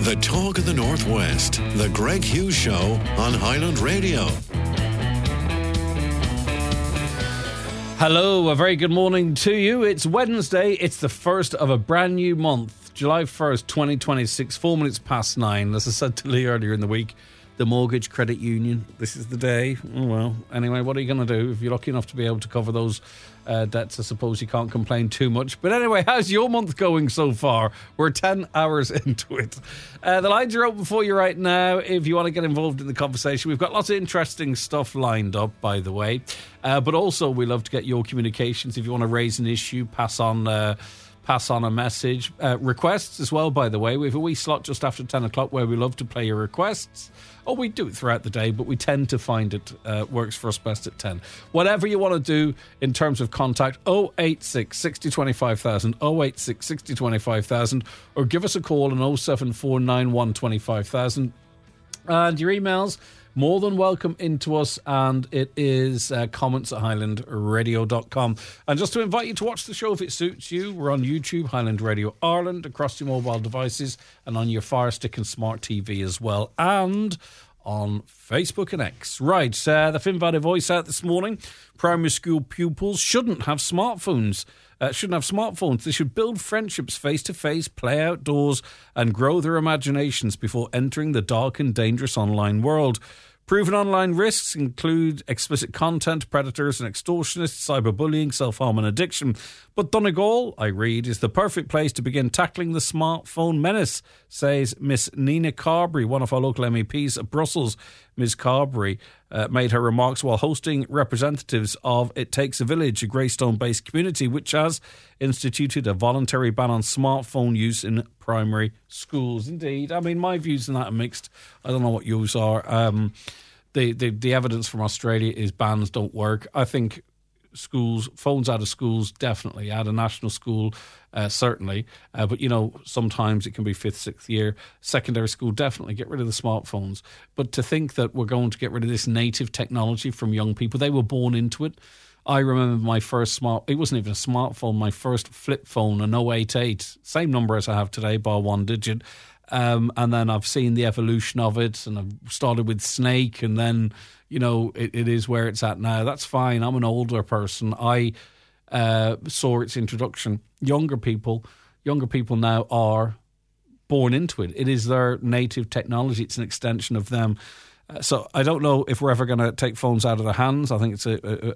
The talk of the Northwest. The Greg Hughes Show on Highland Radio. Hello, a very good morning to you. It's Wednesday. It's the first of a brand new month, July 1st, 2026, 4 minutes past 9. As I said to Lee earlier in the week, the Mortgage Credit Union, this is the day. Oh, well, anyway, what are you going to do? If you're lucky enough to be able to cover those debts, I suppose you can't complain too much. But anyway, how's your month going so far? We're 10 hours into it. The lines are open for you right now if you want to get involved in the conversation. We've got lots of interesting stuff lined up, by the way. But also, we love to get your communications. If you want to raise an issue, pass on a message. Requests as well, by the way. We have a wee slot just after 10 o'clock where we love to play your requests. Oh, we do it throughout the day, but we tend to find it works for us best at 10. Whatever you want to do in terms of contact, 086 60 25,000, 086 60 25,000, or give us a call on 07491 25,000. And your emails, more than welcome into us, and it is comments at highlandradio.com. And just to invite you to watch the show if it suits you, we're on YouTube, Highland Radio Ireland, across your mobile devices, and on your Fire Stick and Smart TV as well, and on Facebook and X. Right, the Finn Valley Voice out this morning. Primary school pupils shouldn't have smartphones. They should build friendships face-to-face, play outdoors, and grow their imaginations before entering the dark and dangerous online world. Proven online risks include explicit content, predators and extortionists, cyberbullying, self-harm and addiction. But Donegal, I read, is the perfect place to begin tackling the smartphone menace, says Miss Nina Carberry, one of our local MEPs at Brussels. Ms Carberry made her remarks while hosting representatives of It Takes a Village, a Greystone-based community which has instituted a voluntary ban on smartphone use in primary schools. Indeed. I mean, my views on that are mixed. I don't know what yours are. The evidence from Australia is bans don't work. I think phones out of schools, definitely. Out of national school, certainly. But, sometimes it can be 5th, 6th year. Secondary school, definitely get rid of the smartphones. But to think that we're going to get rid of this native technology from young people, they were born into it. I remember my first it wasn't even a smartphone, my first flip phone, an 088, same number as I have today, bar one digit. And then I've seen the evolution of it, and I've started with Snake, and then, it is where it's at now. That's fine. I'm an older person. I saw its introduction. Younger people now are born into it. It is their native technology. It's an extension of them. So I don't know if we're ever going to take phones out of their hands. I think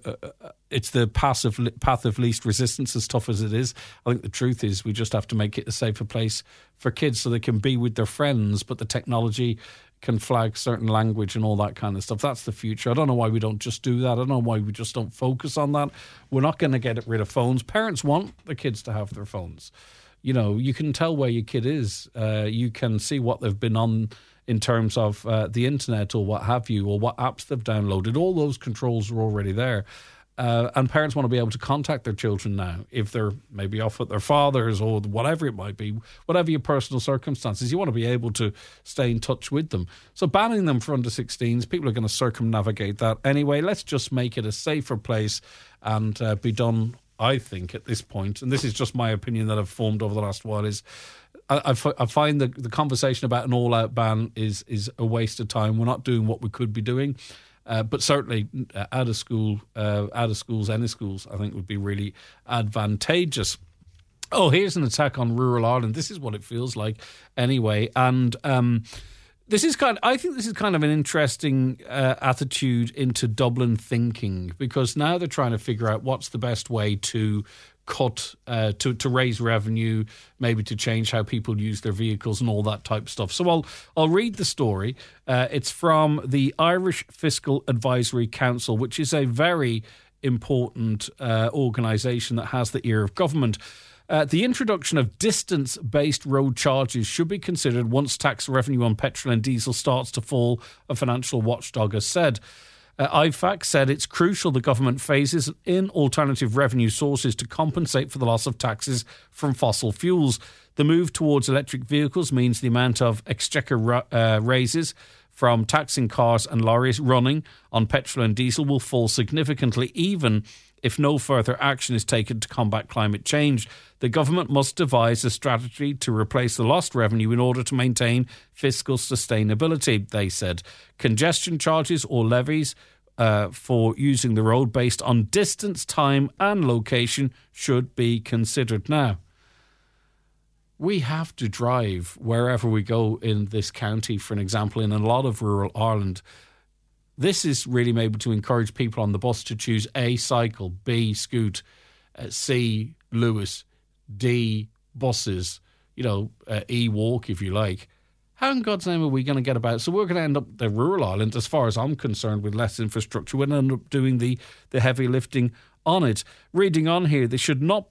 it's the path of least resistance, as tough as it is. I think the truth is we just have to make it a safer place for kids so they can be with their friends, but the technology can flag certain language and all that kind of stuff. That's the future. I don't know why we don't just do that. I don't know why we just don't focus on that. We're not going to get rid of phones. Parents want the kids to have their phones. You can tell where your kid is. You can see what they've been on in terms of the internet or what have you, or what apps they've downloaded. All those controls are already there. And parents want to be able to contact their children now if they're maybe off with their fathers or whatever it might be, whatever your personal circumstances. You want to be able to stay in touch with them. So banning them for under 16s, people are going to circumnavigate that anyway. Let's just make it a safer place and be done, I think, at this point. And this is just my opinion that I've formed over the last while, is I find the conversation about an all-out ban is a waste of time. We're not doing what we could be doing. But certainly out of schools, any schools, I think would be really advantageous. Oh, here's an attack on rural Ireland. This is what it feels like anyway. And I think this is kind of an interesting attitude into Dublin thinking, because now they're trying to figure out what's the best way to cut, to raise revenue, maybe to change how people use their vehicles and all that type of stuff. So I'll read the story. It's from the Irish Fiscal Advisory Council, which is a very important organisation that has the ear of government. The introduction of distance-based road charges should be considered once tax revenue on petrol and diesel starts to fall, a financial watchdog has said. IFAC said it's crucial the government phases in alternative revenue sources to compensate for the loss of taxes from fossil fuels. The move towards electric vehicles means the amount of exchequer raises from taxing cars and lorries running on petrol and diesel will fall significantly, even If no further action is taken to combat climate change, the government must devise a strategy to replace the lost revenue in order to maintain fiscal sustainability, they said. Congestion charges or levies for using the road based on distance, time and location should be considered. Now, we have to drive wherever we go in this county, for an example, in a lot of rural Ireland. This is really able to encourage people on the bus to choose A, cycle, B, scoot, C, Lewis, D, buses, E, walk if you like. How in God's name are we going to get about? So we're going to end up the rural Ireland, as far as I'm concerned, with less infrastructure. We're going to end up doing the heavy lifting on it. Reading on here, they should not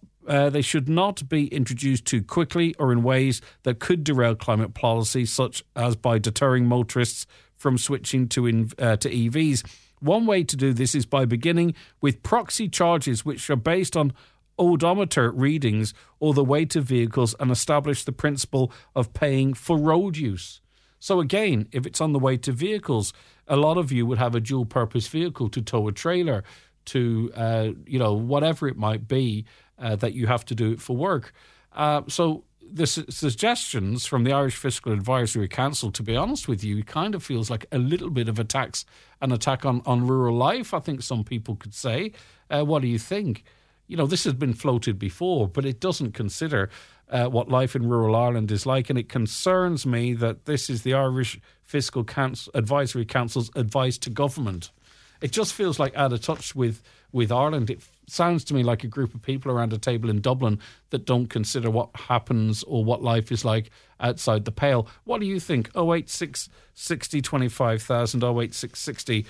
be introduced too quickly or in ways that could derail climate policy, such as by deterring motorists from switching to EVs. One way to do this is by beginning with proxy charges, which are based on odometer readings or the weight of vehicles, and establish the principle of paying for road use. So again, if it's on the weight of vehicles, a lot of you would have a dual purpose vehicle to tow a trailer, to whatever it might be, that you have to do it for work. So the suggestions from the Irish Fiscal Advisory Council, to be honest with you, kind of feels like a little bit of an attack on rural life, I think some people could say. What do you think? This has been floated before, but it doesn't consider what life in rural Ireland is like, and it concerns me that this is the Irish Fiscal Advisory Council's advice to government. It just feels like out of touch with Ireland. It sounds to me like a group of people around a table in Dublin that don't consider what happens or what life is like outside the pale. What do you think? 086 60 25,000, 086 60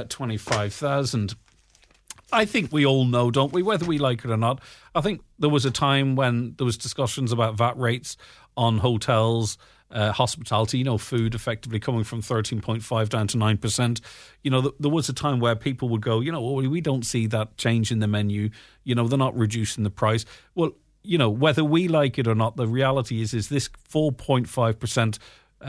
25,000. I think we all know, don't we, whether we like it or not. I think there was a time when there was discussions about VAT rates on hotels, hospitality, food effectively coming from 13.5 down to 9%. There was a time where people would go, we don't see that change in the menu. They're not reducing the price. Well, whether we like it or not, the reality is this 4.5%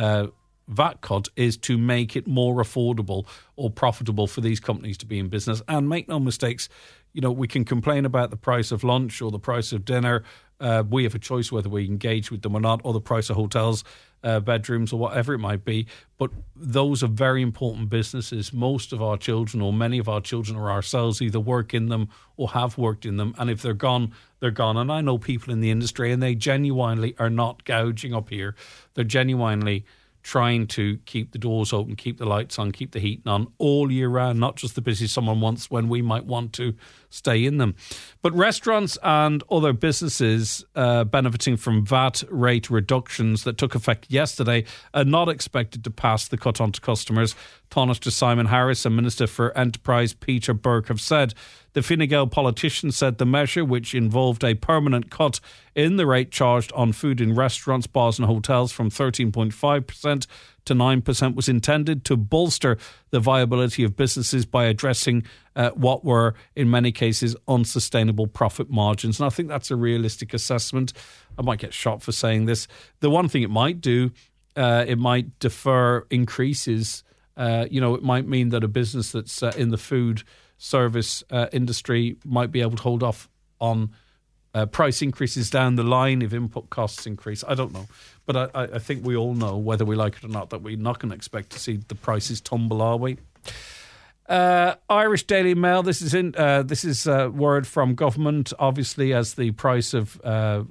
VAT cut is to make it more affordable or profitable for these companies to be in business. And make no mistakes, we can complain about the price of lunch or the price of dinner. We have a choice whether we engage with them or not, or the price of hotels, bedrooms, or whatever it might be. But those are very important businesses. Most of our children, or many of our children or ourselves, either work in them or have worked in them. And if they're gone, they're gone. And I know people in the industry, and they genuinely are not gouging up here. They're genuinely trying to keep the doors open, keep the lights on, keep the heating on all year round, not just the busy summer months when we might want to stay in them. But restaurants and other businesses benefiting from VAT rate reductions that took effect yesterday are not expected to pass the cut on to customers. Taoiseach Simon Harris and Minister for Enterprise Peter Burke have said. The Fine Gael politician said the measure, which involved a permanent cut in the rate charged on food in restaurants, bars and hotels from 13.5% to 9%, was intended to bolster the viability of businesses by addressing what were, in many cases, unsustainable profit margins. And I think that's a realistic assessment. I might get shot for saying this. The one thing it might do, it might defer increases. It might mean that a business that's in the food service industry might be able to hold off on price increases down the line if input costs increase. I don't know. But I think we all know, whether we like it or not, that we're not going to expect to see the prices tumble, are we? Irish Daily Mail. This is word from government, obviously, as the price of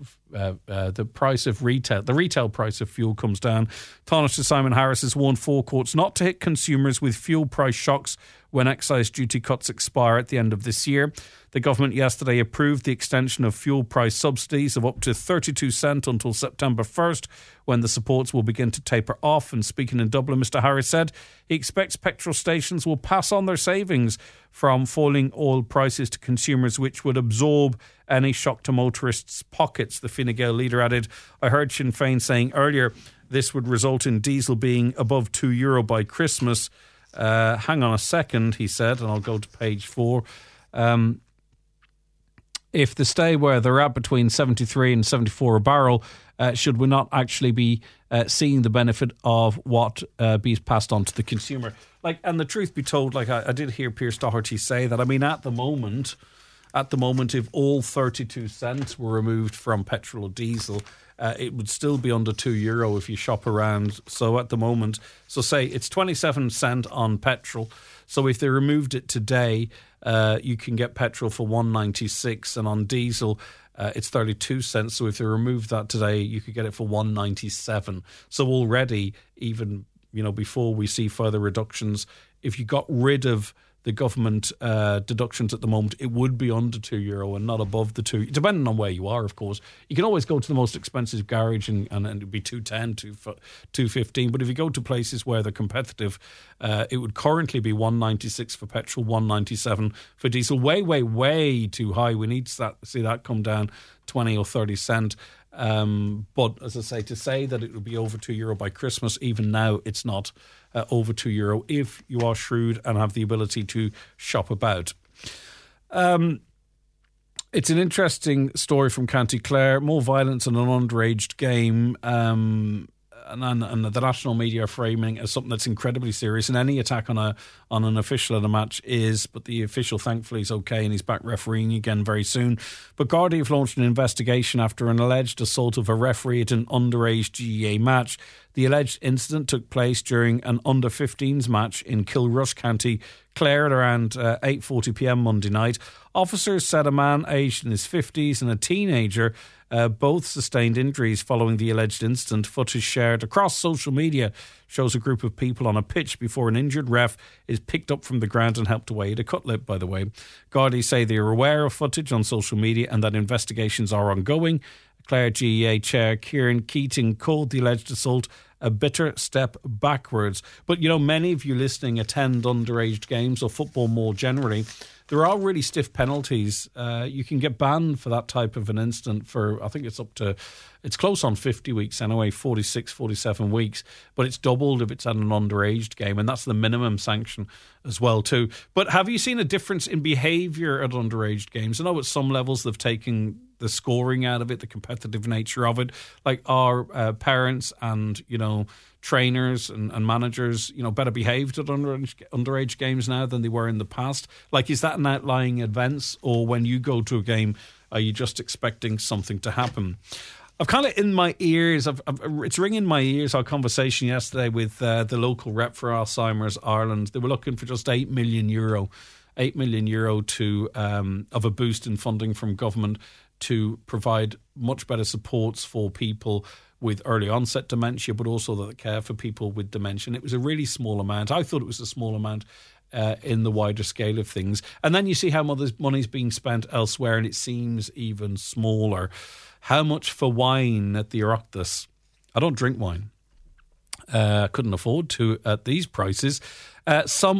the retail price of fuel comes down. Taoiseach Simon Harris has warned forecourts not to hit consumers with fuel price shocks when excise duty cuts expire at the end of this year. The government yesterday approved the extension of fuel price subsidies of up to 32 cents until September 1st, when the supports will begin to taper off. And speaking in Dublin, Mr Harris said he expects petrol stations will pass on their savings from falling oil prices to consumers, which would absorb any shock to motorists' pockets. The Fine Gael leader added, I heard Sinn Féin saying earlier this would result in diesel being above €2 by Christmas. Hang on a second, he said, and I'll go to page 4. If they stay where they're at between 73 and 74 a barrel, should we not actually be seeing the benefit of what be passed on to the consumer? And the truth be told, I did hear Pierce Doherty say that, at the moment, At the moment, if all 32 cents were removed from petrol or diesel, it would still be under €2 if you shop around. So at the moment, so say it's 27 cent on petrol. So if they removed it today, you can get petrol for $1.96, and on diesel, it's 32 cents. So if they remove that today, you could get it for $1.97. So already, even before we see further reductions, if you got rid of the government deductions at the moment, it would be under €2 and not above the €2, depending on where you are, of course. You can always go to the most expensive garage and it'd be $2.10, $2.15. But if you go to places where they're competitive, it would currently be $1.96 for petrol, $1.97 for diesel. Way, way, way too high. We need to see that come down 20 or 30 cent. But as I say, to say that it would be over €2 by Christmas, even now it's not over €2 if you are shrewd and have the ability to shop about. It's an interesting story from County Clare. More violence in an underage game. And the national media are framing it as something that's incredibly serious, and any attack on an official in a match is, but the official thankfully is okay and he's back refereeing again very soon. But Gardaí have launched an investigation after an alleged assault of a referee at an underage GAA match. The alleged incident took place during an under-15s match in Kilrush, County Clare at around 8:40pm Monday night. Officers said a man aged in his 50s and a teenager both sustained injuries following the alleged incident. Footage shared across social media shows a group of people on a pitch before an injured ref is picked up from the ground and helped away. A cutlet, by the way. Gardaí say they are aware of footage on social media and that investigations are ongoing. Clare GAA Chair Kieran Keating called the alleged assault a bitter step backwards. But, many of you listening attend underage games or football more generally. There are really stiff penalties. You can get banned for that type of an incident for, I think it's close on 50 weeks anyway, 46, 47 weeks. But it's doubled if it's at an underage game, and that's the minimum sanction as well too. But have you seen a difference in behaviour at underage games? I know at some levels they've taken the scoring out of it, the competitive nature of it. Like our parents and, trainers and managers, better behaved at underage games now than they were in the past. Like, is that an outlying event, or when you go to a game, are you just expecting something to happen? I've kind of in my ears, it's ringing in my ears, our conversation yesterday with the local rep for Alzheimer's Ireland. They were looking for just €8 million to of a boost in funding from government to provide much better supports for people with early onset dementia, but also the care for people with dementia. It was a really small amount. I thought it was a small amount in the wider scale of things. And then you see how much money's being spent elsewhere, and it seems even smaller. How much for wine at the Oireachtas? I don't drink wine. Couldn't afford to at these prices. Some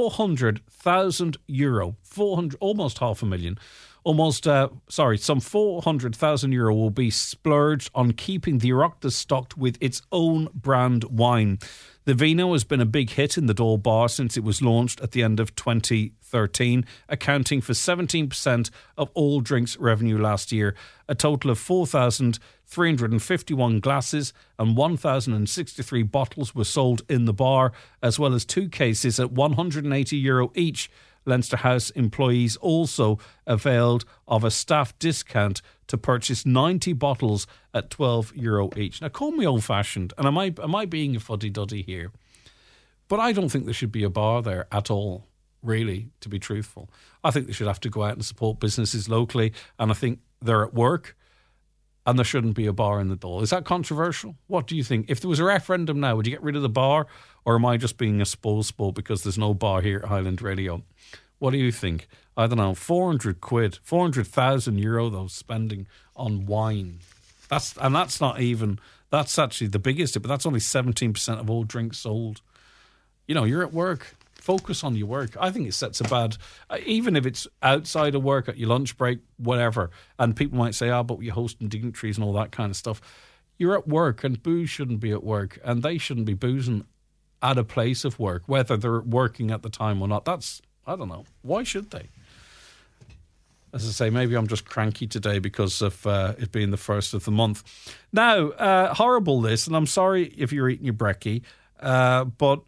€400,000, almost €500,000. Some €400,000 will be splurged on keeping the Oireachtas stocked with its own brand wine. The Vino has been a big hit in the Dáil bar since it was launched at the end of 2013, accounting for 17% of all drinks revenue last year. A total of 4,351 glasses and 1,063 bottles were sold in the bar, as well as 2 cases at €180 each. Leinster House employees also availed of a staff discount to purchase 90 bottles at €12 each. Now, call me old-fashioned, and am I being a fuddy-duddy here? But I don't think there should be a bar there at all, really, to be truthful. I think they should have to go out and support businesses locally, and I think they're at work, and there shouldn't be a bar in the Dáil. Is that controversial? What do you think? If there was a referendum now, would you get rid of the bar, or am I just being a sport because there's no bar here at Highland Radio? What do you think? I don't know, £400, €400,000 though, spending on wine. That's actually the biggest, but that's only 17% of all drinks sold. You're at work. Focus on your work. I think it sets a bad, even if it's outside of work, at your lunch break, whatever. And people might say, but you're hosting dignitaries and all that kind of stuff. You're at work, and booze shouldn't be at work, and they shouldn't be boozing at a place of work, whether they're working at the time or not. I don't know. Why should they? As I say, maybe I'm just cranky today because of it being the first of the month. Now, horrible this, and I'm sorry if you're eating your brekkie, but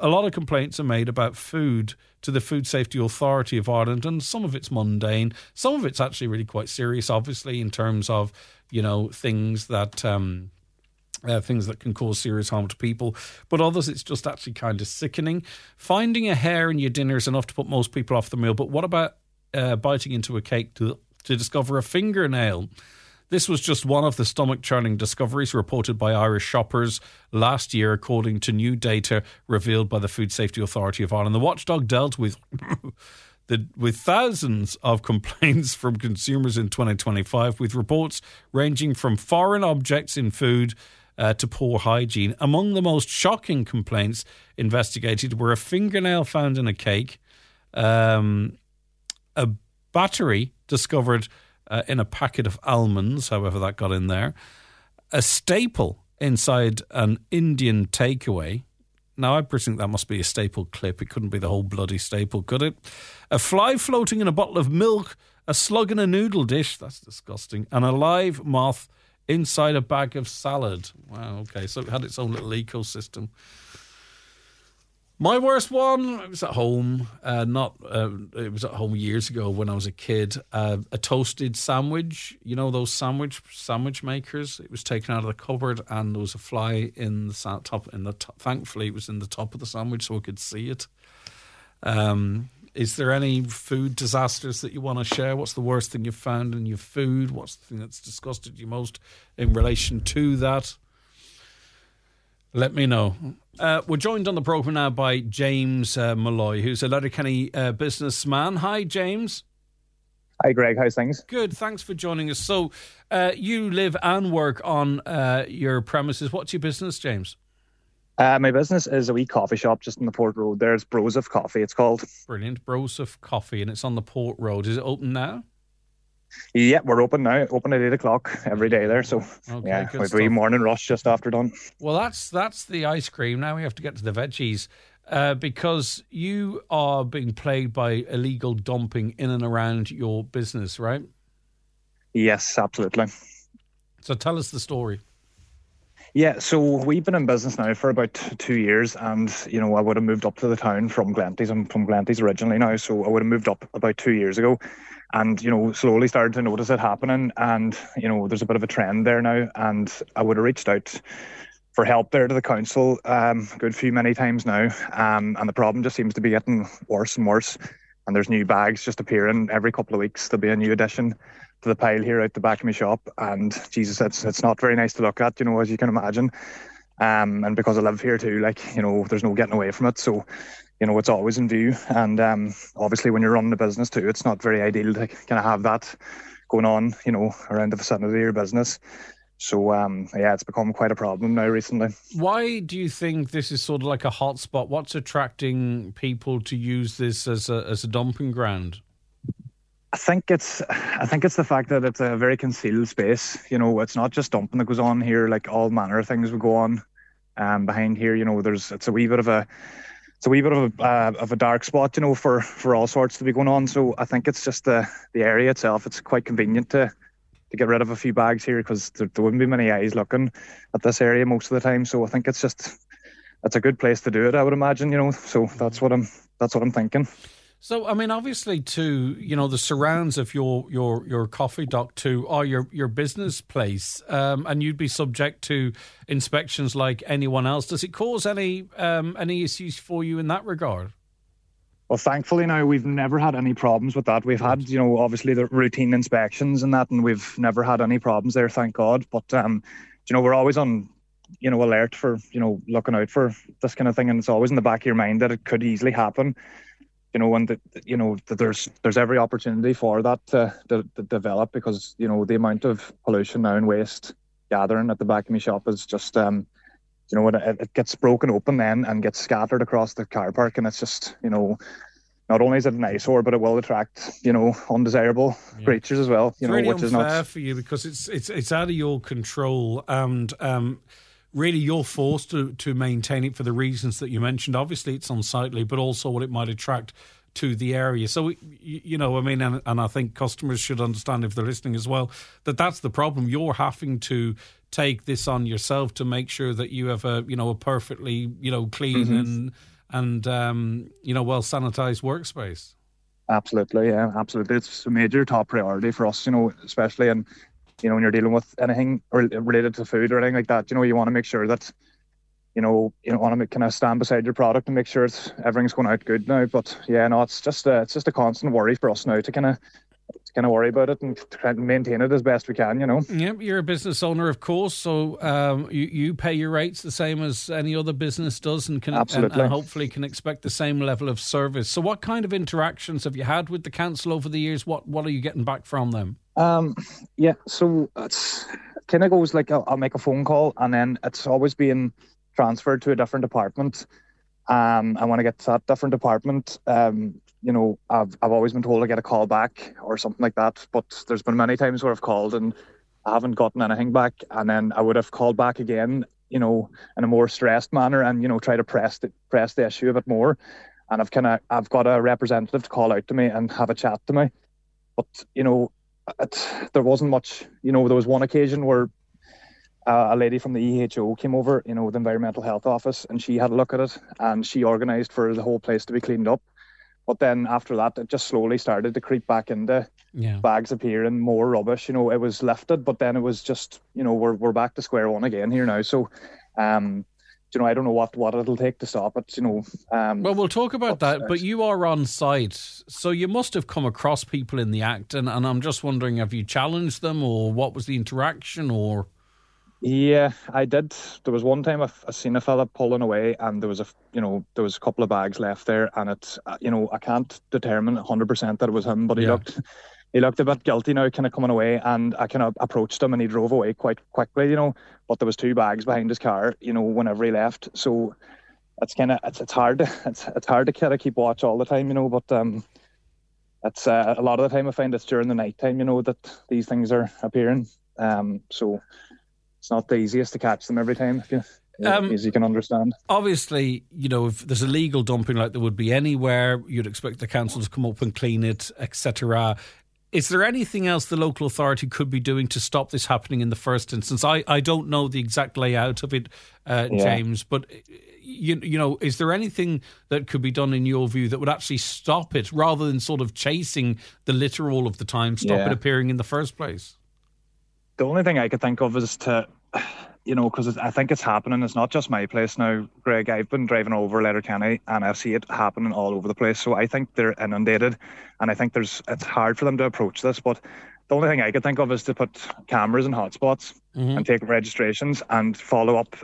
a lot of complaints are made about food to the Food Safety Authority of Ireland, and some of it's mundane, some of it's actually really quite serious, obviously, in terms of, things that can cause serious harm to people. But others, it's just actually kind of sickening. Finding a hair in your dinner is enough to put most people off the meal. But what about biting into a cake to discover a fingernail? This was just one of the stomach-churning discoveries reported by Irish shoppers last year, according to new data revealed by the Food Safety Authority of Ireland. The watchdog dealt with thousands of complaints from consumers in 2025, with reports ranging from foreign objects in food to poor hygiene. Among the most shocking complaints investigated were a fingernail found in a cake, a battery discovered in a packet of almonds, however that got in there, a staple inside an Indian takeaway. Now, I presume that must be a staple clip. It couldn't be the whole bloody staple, could it? A fly floating in a bottle of milk, a slug in a noodle dish, that's disgusting, and a live moth inside a bag of salad. Wow, okay, so it had its own little ecosystem. My worst one, it was at home. It was at home years ago when I was a kid. A toasted sandwich, those sandwich makers. It was taken out of the cupboard, and there was a fly in the top. Thankfully, it was in the top of the sandwich, so I could see it. Is there any food disasters that you want to share? What's the worst thing you've found in your food? What's the thing that's disgusted you most in relation to that? Let me know. We're joined on the programme now by James Malloy, who's a Letterkenny businessman. Hi, James. Hi, Greg. How's things? Good. Thanks for joining us. So you live and work on your premises. What's your business, James? My business is a wee coffee shop just on the Port Road. There's Broseph Coffee, it's called. Brilliant. Broseph Coffee, and it's on the Port Road. Is it open now? Yeah, we're open now. Open at 8 o'clock every day there. So, okay, we've a morning rush just after done. Well, that's the ice cream. Now we have to get to the veggies because you are being plagued by illegal dumping in and around your business, right? Yes, absolutely. So tell us the story. Yeah, so we've been in business now for about 2 years, and, I would have moved up to the town from Glenties. I'm from Glenties originally now, so I would have moved up about 2 years ago. And, slowly started to notice it happening. And, there's a bit of a trend there now. And I would have reached out for help there to the council a good few many times now. And the problem just seems to be getting worse and worse. And there's new bags just appearing every couple of weeks. There'll be a new addition to the pile here out the back of my shop. And, Jesus, it's not very nice to look at, as you can imagine. And because I live here too, there's no getting away from it. So, it's always in view. And obviously when you're running a business too, it's not very ideal to kind of have that going on, around the vicinity of your business. So, it's become quite a problem now recently. Why do you think this is sort of like a hot spot? What's attracting people to use this as a dumping ground? I think it's the fact that it's a very concealed space. It's not just dumping that goes on here. Like all manner of things would go on behind here. It's a wee bit of a dark spot, for all sorts to be going on. So I think it's just the area itself. It's quite convenient to get rid of a few bags here because there wouldn't be many eyes looking at this area most of the time. So I think it's a good place to do it, I would imagine. So that's what I'm thinking. So, I mean, obviously, too, the surrounds of your coffee dock too are your business place, and you'd be subject to inspections like anyone else. Does it cause any issues for you in that regard? Well, thankfully now we've never had any problems with that. We've had, obviously the routine inspections and that, and we've never had any problems there, thank God. But, we're always on, alert for, looking out for this kind of thing, and it's always in the back of your mind that it could easily happen. And that there's every opportunity for that to develop because, the amount of pollution now and waste gathering at the back of my shop is just, when it gets broken open then and gets scattered across the car park, and it's just, not only is it an eyesore, but it will attract, undesirable creatures as well. It's really unfair for you because it's out of your control and, really, you're forced to maintain it for the reasons that you mentioned. Obviously, it's unsightly, but also what it might attract to the area. So, and I think customers should understand, if they're listening as well, that's the problem. You're having to take this on yourself to make sure that you have a perfectly, clean and well sanitized workspace. Absolutely, yeah, absolutely. It's a major top priority for us, especially in, when you're dealing with anything related to food or anything like that. You want to make sure that, you want to kind of stand beside your product and make sure everything's going out good now. But yeah, no, it's just a constant worry for us now to kind of worry about it and try and maintain it as best we can, Yeah, you're a business owner, of course, so you pay your rates the same as any other business does, and can and hopefully can expect the same level of service. So what kind of interactions have you had with the council over the years? What are you getting back from them? Yeah, so it's kind of goes like I'll make a phone call, and then it's always being transferred to a different department. And when I get to that different department, I've always been told to get a call back or something like that. But there's been many times where I've called and I haven't gotten anything back, and then I would have called back again, in a more stressed manner, and try to press the issue a bit more. And I've got a representative to call out to me and have a chat to me. But there wasn't much. There was one occasion where a lady from the EHO came over, the Environmental Health Office, and she had a look at it, and she organised for the whole place to be cleaned up. But then after that, it just slowly started to creep back into bags appearing, more rubbish. It was lifted, but then it was just, we're back to square one again here now. So, I don't know what it'll take to stop it. Well, we'll talk about that. But you are on site, so you must have come across people in the act, and I'm just wondering, have you challenged them, or what was the interaction, or? Yeah, I did. There was one time I seen a fella pulling away, and there was a couple of bags left there, and it's I can't determine 100% that it was him, but he looked a bit guilty now, kind of coming away, and I kind of approached him, and he drove away quite quickly, But there was 2 bags behind his car, whenever he left. So it's kind of it's hard to kind of keep watch all the time, But it's a lot of the time I find it's during the night time, that these things are appearing. So. It's not the easiest to catch them every time, as you can understand. Obviously, if there's illegal dumping like there would be anywhere, you'd expect the council to come up and clean it, etc. Is there anything else the local authority could be doing to stop this happening in the first instance? I don't know the exact layout of it, James, but is there anything that could be done in your view that would actually stop it, rather than sort of chasing the litter all of the time, stop it appearing in the first place? The only thing I could think of is to, because I think it's happening. It's not just my place now, Greg. I've been driving over Letterkenny and I see it happening all over the place. So I think they're inundated, and I think it's hard for them to approach this. But the only thing I could think of is to put cameras in hotspots and take registrations and follow up.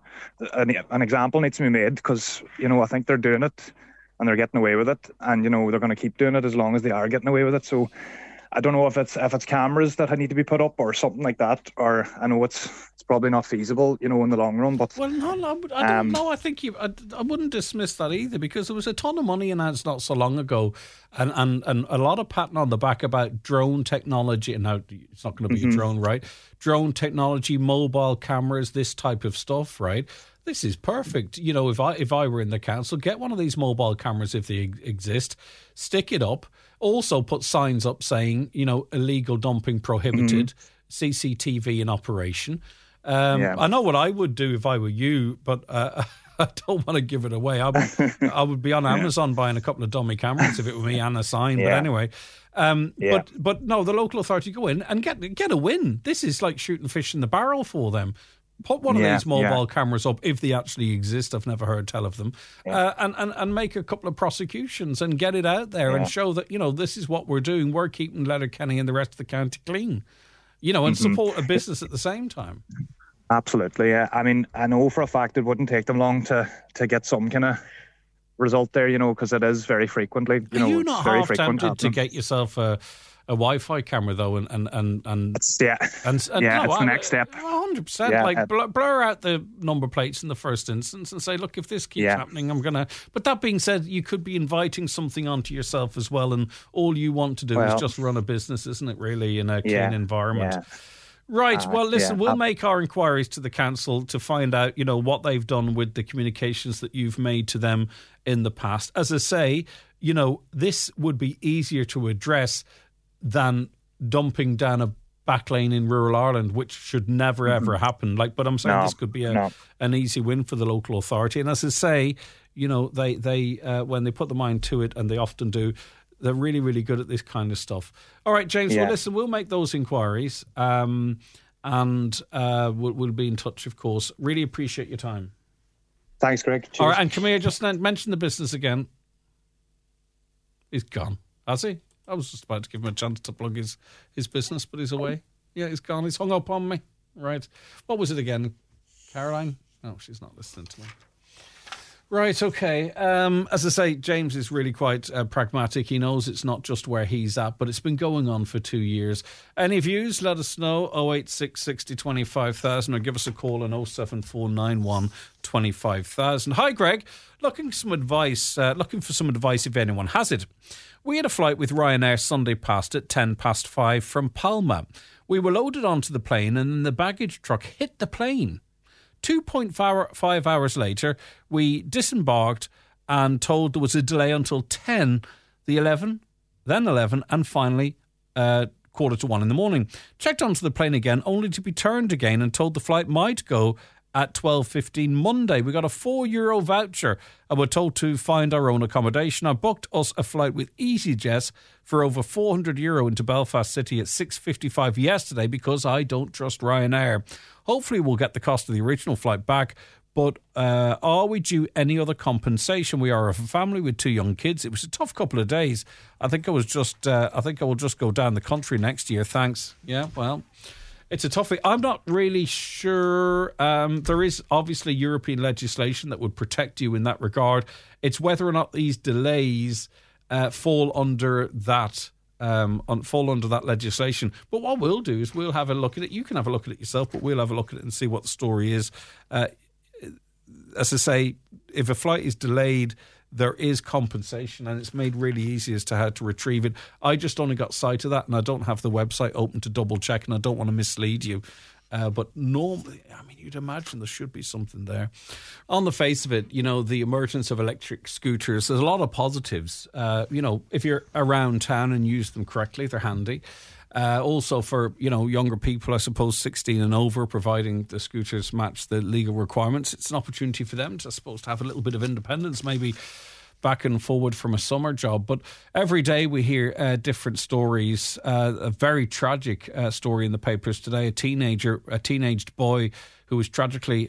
An example needs to be made, because I think they're doing it and they're getting away with it, and they're going to keep doing it as long as they are getting away with it. So I don't know if it's cameras that need to be put up or something like that, or I know it's probably not feasible, in the long run. But I don't know. I think I wouldn't dismiss that either, because there was a ton of money announced not so long ago, and a lot of patting on the back about drone technology. And now it's not going to be a drone, right? Drone technology, mobile cameras, this type of stuff, right? This is perfect. If I were in the council, get one of these mobile cameras if they exist, stick it up. Also put signs up saying, illegal dumping prohibited, CCTV in operation. I know what I would do if I were you, but I don't want to give it away. I would be on Amazon buying a couple of dummy cameras if it were me, and a sign. But anyway, but no, the local authority go in and get a win. This is like shooting fish in the barrel for them. Put one of these mobile cameras up, if they actually exist. I've never heard tell of them. And make a couple of prosecutions and get it out there and show that, this is what we're doing. We're keeping Letterkenny and the rest of the county clean, and support a business at the same time. Absolutely, yeah. I mean, I know for a fact it wouldn't take them long to get some kind of result there, because it is very frequently. Are you not half tempted to get yourself a Wi-Fi camera though, and it's the next step. 100%. Blur out the number plates in the first instance and say, look, if this keeps happening, I'm gonna. But that being said, you could be inviting something onto yourself as well, and all you want to do is just run a business, isn't it? Really, in a clean environment. Yeah. Right. Well, listen, we'll make our inquiries to the council to find out, what they've done with the communications that you've made to them in the past. As I say, this would be easier to address than dumping down a backlane in rural Ireland, which should never ever happen. But I'm saying this could be an easy win for the local authority. And as I say, they when they put the mind to it, and they often do, they're really, really good at this kind of stuff. All right, James. Well, listen, we'll make those inquiries, and we'll be in touch, of course. Really appreciate your time. Thanks, Greg. Cheers. All right, and Camille, just mention the business again. He's gone, has he? I was just about to give him a chance to plug his business, but he's away. Yeah, he's gone. He's hung up on me. Right. What was it again? Caroline? No, she's not listening to me. Right, okay. As I say, James is really quite pragmatic. He knows it's not just where he's at, but it's been going on for 2 years. Any views, let us know, 086 60 25,000, or give us a call on 07491 25,000. Hi, Greg. Looking for some advice if anyone has it. We had a flight with Ryanair Sunday past at 5:10 from Palma. We were loaded onto the plane, and then the baggage truck hit the plane. 2.5 hours later, we disembarked and told there was a delay until 10, then 11, and finally 1:45 in the morning. Checked onto the plane again, only to be turned again and told the flight might go at 12:15 Monday. We got a €4 voucher and were told to find our own accommodation. I booked us a flight with EasyJet for over €400 into Belfast City at 6:55 yesterday because I don't trust Ryanair. Hopefully we'll get the cost of the original flight back, but are we due any other compensation? We are a family with 2 young kids. It was a tough couple of days. I think I will just go down the country next year. Thanks. Yeah, well, it's a toughie. I'm not really sure. There is obviously European legislation that would protect you in that regard. It's whether or not these delays fall under that legislation. But what we'll do is we'll have a look at it. You can have a look at it yourself, but we'll have a look at it and see what the story is. As I say, if a flight is delayed, there is compensation, and it's made really easy as to how to retrieve it. I just only got sight of that, and I don't have the website open to double check, and I don't want to mislead you. But normally, I mean, you'd imagine there should be something there. On the face of it, the emergence of electric scooters, there's a lot of positives. If you're around town and use them correctly, they're handy. Also for, younger people, I suppose 16 and over, providing the scooters match the legal requirements, it's an opportunity for them to, I suppose, to have a little bit of independence, maybe back and forward from a summer job. But every day we hear different stories. A very tragic story in the papers today. A teenaged boy who tragically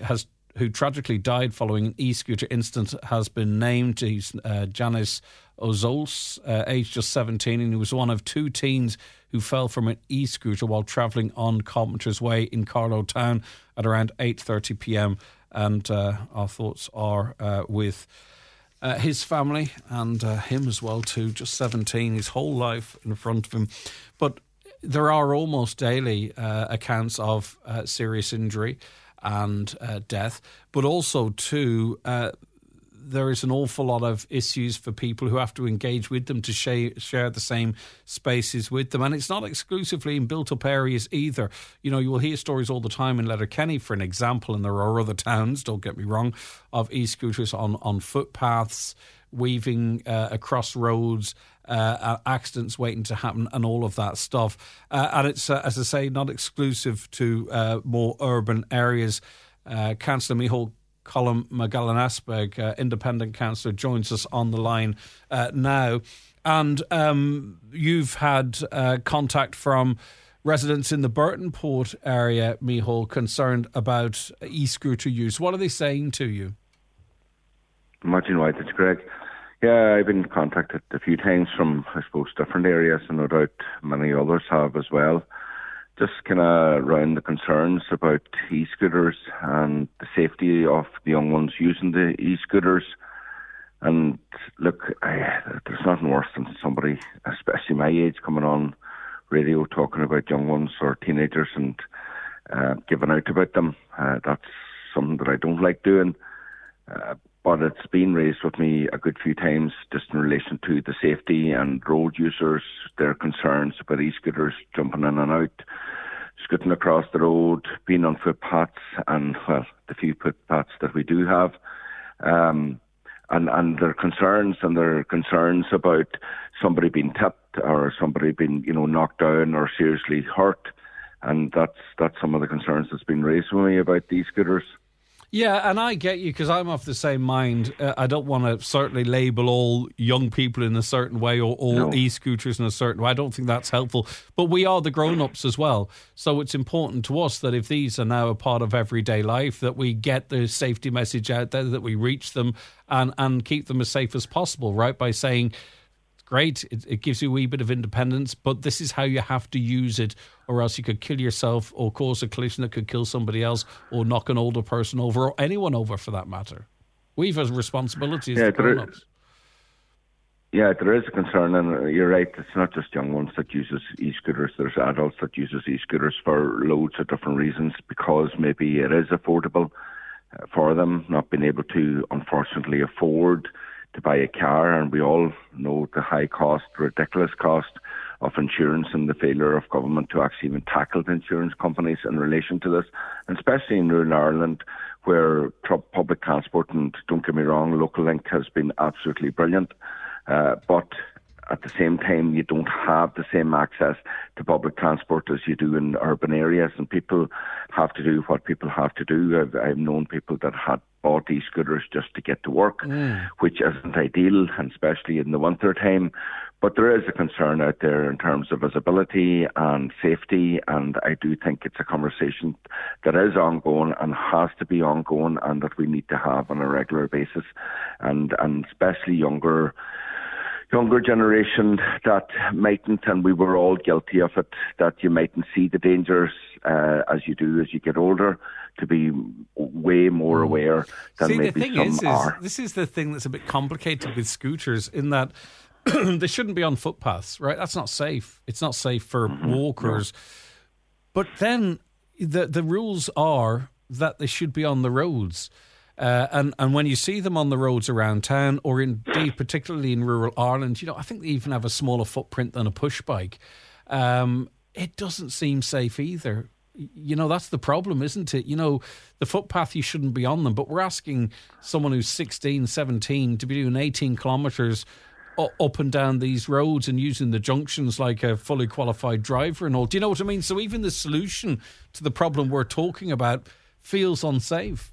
died following an e-scooter incident has been named. He's Janis Ozols, aged just 17, and he was one of 2 teens who fell from an e-scooter while travelling on Carpenter's Way in Carlow Town at around 8:30 p.m. And our thoughts are with his family and him as well too, just 17, his whole life in front of him. But there are almost daily accounts of serious injury and death, but also too there is an awful lot of issues for people who have to engage with them to share the same spaces with them. And it's not exclusively in built-up areas either. You will hear stories all the time in Letterkenny, for an example, and there are other towns, don't get me wrong, of e-scooters on footpaths, weaving across roads, accidents waiting to happen and all of that stuff. And it's, as I say, not exclusive to more urban areas. Councillor Micheál Colm Magallan-Asbeg, independent councillor, joins us on the line now. And you've had contact from residents in the Burtonport area, Micheál, concerned about e-scooter use. What are they saying to you? Martin White, it's Greg. Yeah, I've been contacted a few times from, I suppose, different areas, and no doubt many others have as well. Just kind of around the concerns about e-scooters and the safety of the young ones using the e-scooters. And look, there's nothing worse than somebody, especially my age, coming on radio talking about young ones or teenagers and giving out about them. That's something that I don't like doing. But it's been raised with me a good few times just in relation to the safety and road users, their concerns about e-scooters jumping in and out, scooting across the road, being on footpaths, and, well, the few footpaths that we do have. And their concerns about somebody being tipped or somebody being, knocked down or seriously hurt. And that's some of the concerns that's been raised with me about these scooters. Yeah, and I get you, because I'm of the same mind. I don't want to certainly label all young people in a certain way or all e-scooters in a certain way. I don't think that's helpful. But we are the grown-ups as well. So it's important to us that if these are now a part of everyday life, that we get the safety message out there, that we reach them and keep them as safe as possible, right? By saying, great, it gives you a wee bit of independence, but this is how you have to use it, or else you could kill yourself or cause a collision that could kill somebody else or knock an older person over, or anyone over for that matter. We've a responsibility as grown-ups. Yeah, there is a concern, and you're right, it's not just young ones that uses e-scooters. There's adults that uses e-scooters for loads of different reasons, because maybe it is affordable for them, not being able to, unfortunately, afford to buy a car, and we all know the high cost, ridiculous cost of insurance and the failure of government to actually even tackle the insurance companies in relation to this, and especially in rural Ireland, where public transport, and don't get me wrong, Local Link has been absolutely brilliant, but at the same time, you don't have the same access to public transport as you do in urban areas, and people have to do what people have to do. I've known people that had bought these scooters just to get to work, which isn't ideal, and especially in the winter time. But there is a concern out there in terms of visibility and safety, and I do think it's a conversation that is ongoing and has to be ongoing, and that we need to have on a regular basis, and especially younger generation that mightn't, and we were all guilty of it, that you mightn't see the dangers as you do as you get older, to be way more aware than maybe some are. This is the thing that's a bit complicated with scooters, in that they shouldn't be on footpaths, right? That's not safe. It's not safe for walkers. No. But then the rules are that they should be on the roads. And when you see them on the roads around town, or indeed particularly in rural Ireland, I think they even have a smaller footprint than a push bike. It doesn't seem safe either. That's the problem, isn't it? The footpath, you shouldn't be on them, but we're asking someone who's 16, 17 to be doing 18 kilometres up and down these roads and using the junctions like a fully qualified driver and all. Do you know what I mean? So even the solution to the problem we're talking about feels unsafe.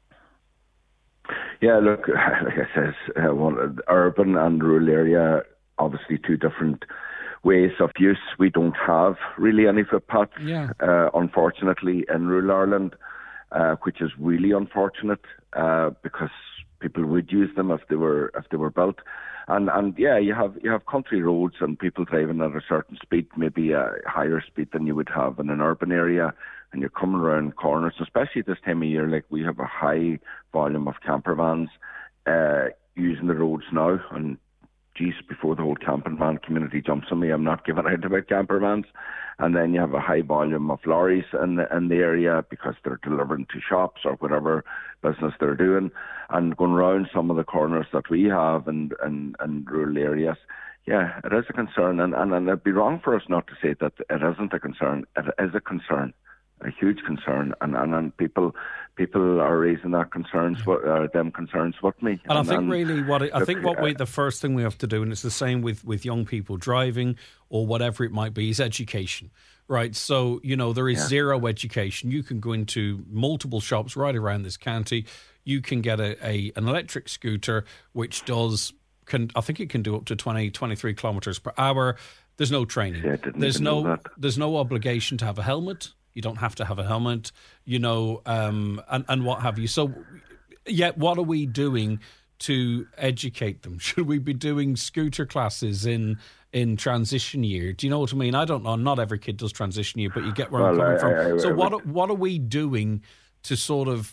Yeah, look, like I said, urban and rural area, obviously two different ways of use. We don't have really any footpaths, unfortunately, in rural Ireland, which is really unfortunate, because people would use them if they were built. And you have country roads and people driving at a certain speed, maybe a higher speed than you would have in an urban area, and you're coming around corners, especially this time of year. Like, we have a high volume of camper vans using the roads now, and geez, before the whole camping van community jumps on me, I'm not giving out about camper vans. And then you have a high volume of lorries in the area, because they're delivering to shops or whatever business they're doing, and going around some of the corners that we have in rural areas. Yeah, it is a concern, and it'd be wrong for us not to say that it isn't a concern. It is a concern, a huge concern, and people are raising that concerns, them concerns with me. And I think really the first thing we have to do, and it's the same with young people driving or whatever it might be, is education, right? So there is zero education. You can go into multiple shops right around this county. You can get an electric scooter which I think it can do up to 20, 23 kilometres per hour. There's no training. Yeah, there's no obligation to have a helmet. You don't have to have a helmet, and what have you. So, yet, what are we doing to educate them? Should we be doing scooter classes in transition year? Do you know what I mean? I don't know. Not every kid does transition year, but you get where I'm coming from. So, what are we doing to sort of,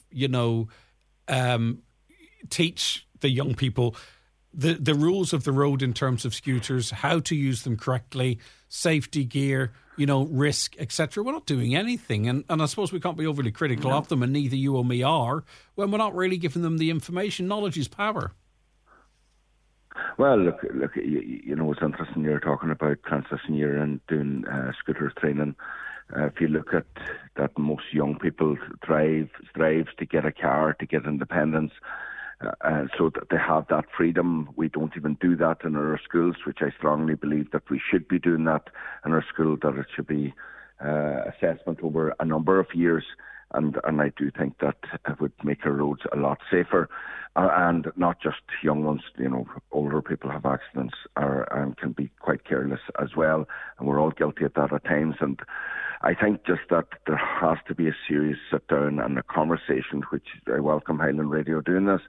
teach the young people the rules of the road in terms of scooters, how to use them correctly, safety gear, risk, etc. We're not doing anything. And I suppose we can't be overly critical of them, and neither you or me are, when we're not really giving them the information. Knowledge is power. Well, look, it's interesting you're talking about transition year and doing scooter training. If you look at that, most young people strive to get a car, to get independence, so that they have that freedom. We don't even do that in our schools, which I strongly believe that we should be doing that in our school, that it should be assessment over a number of years. And I do think that it would make our roads a lot safer, and not just young ones. Older people have accidents and can be quite careless as well, and we're all guilty of that at times. And I think just that there has to be a serious sit down and a conversation, which I welcome Highland Radio doing this,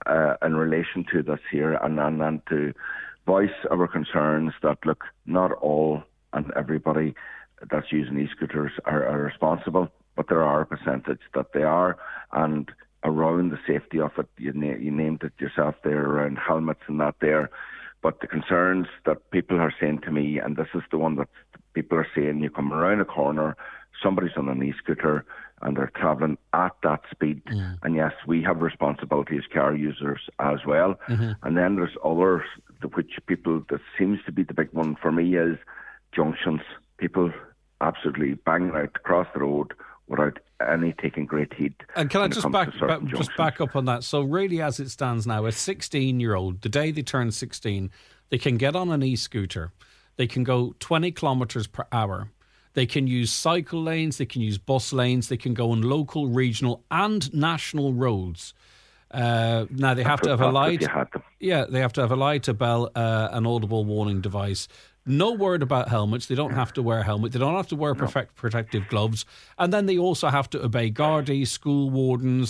in relation to this here, and to voice our concerns that, look, not all and everybody that's using e-scooters are responsible, but there are a percentage that they are, and around the safety of it, you named it yourself there, around helmets and that there. But the concerns that people are saying to me, and this is the one that people are saying, you come around a corner, somebody's on an e-scooter and they're travelling at that speed. And yes, we have responsibility as car users as well. And then there's others, which people, that seems to be the big one for me, is junctions. People absolutely banging out across the road without any taking great heed. And can I just back up on that? So really, as it stands now, a 16-year-old, the day they turn 16, they can get on an e-scooter. They can go 20 kilometres per hour. They can use cycle lanes. They can use bus lanes. They can go on local, regional and national roads. Now, they have to have a light. Yeah, they have to have a light, a bell, an audible warning device. No word about helmets. They don't have to wear a helmet. They don't have to wear protective gloves. And then they also have to obey Gardaí, school wardens,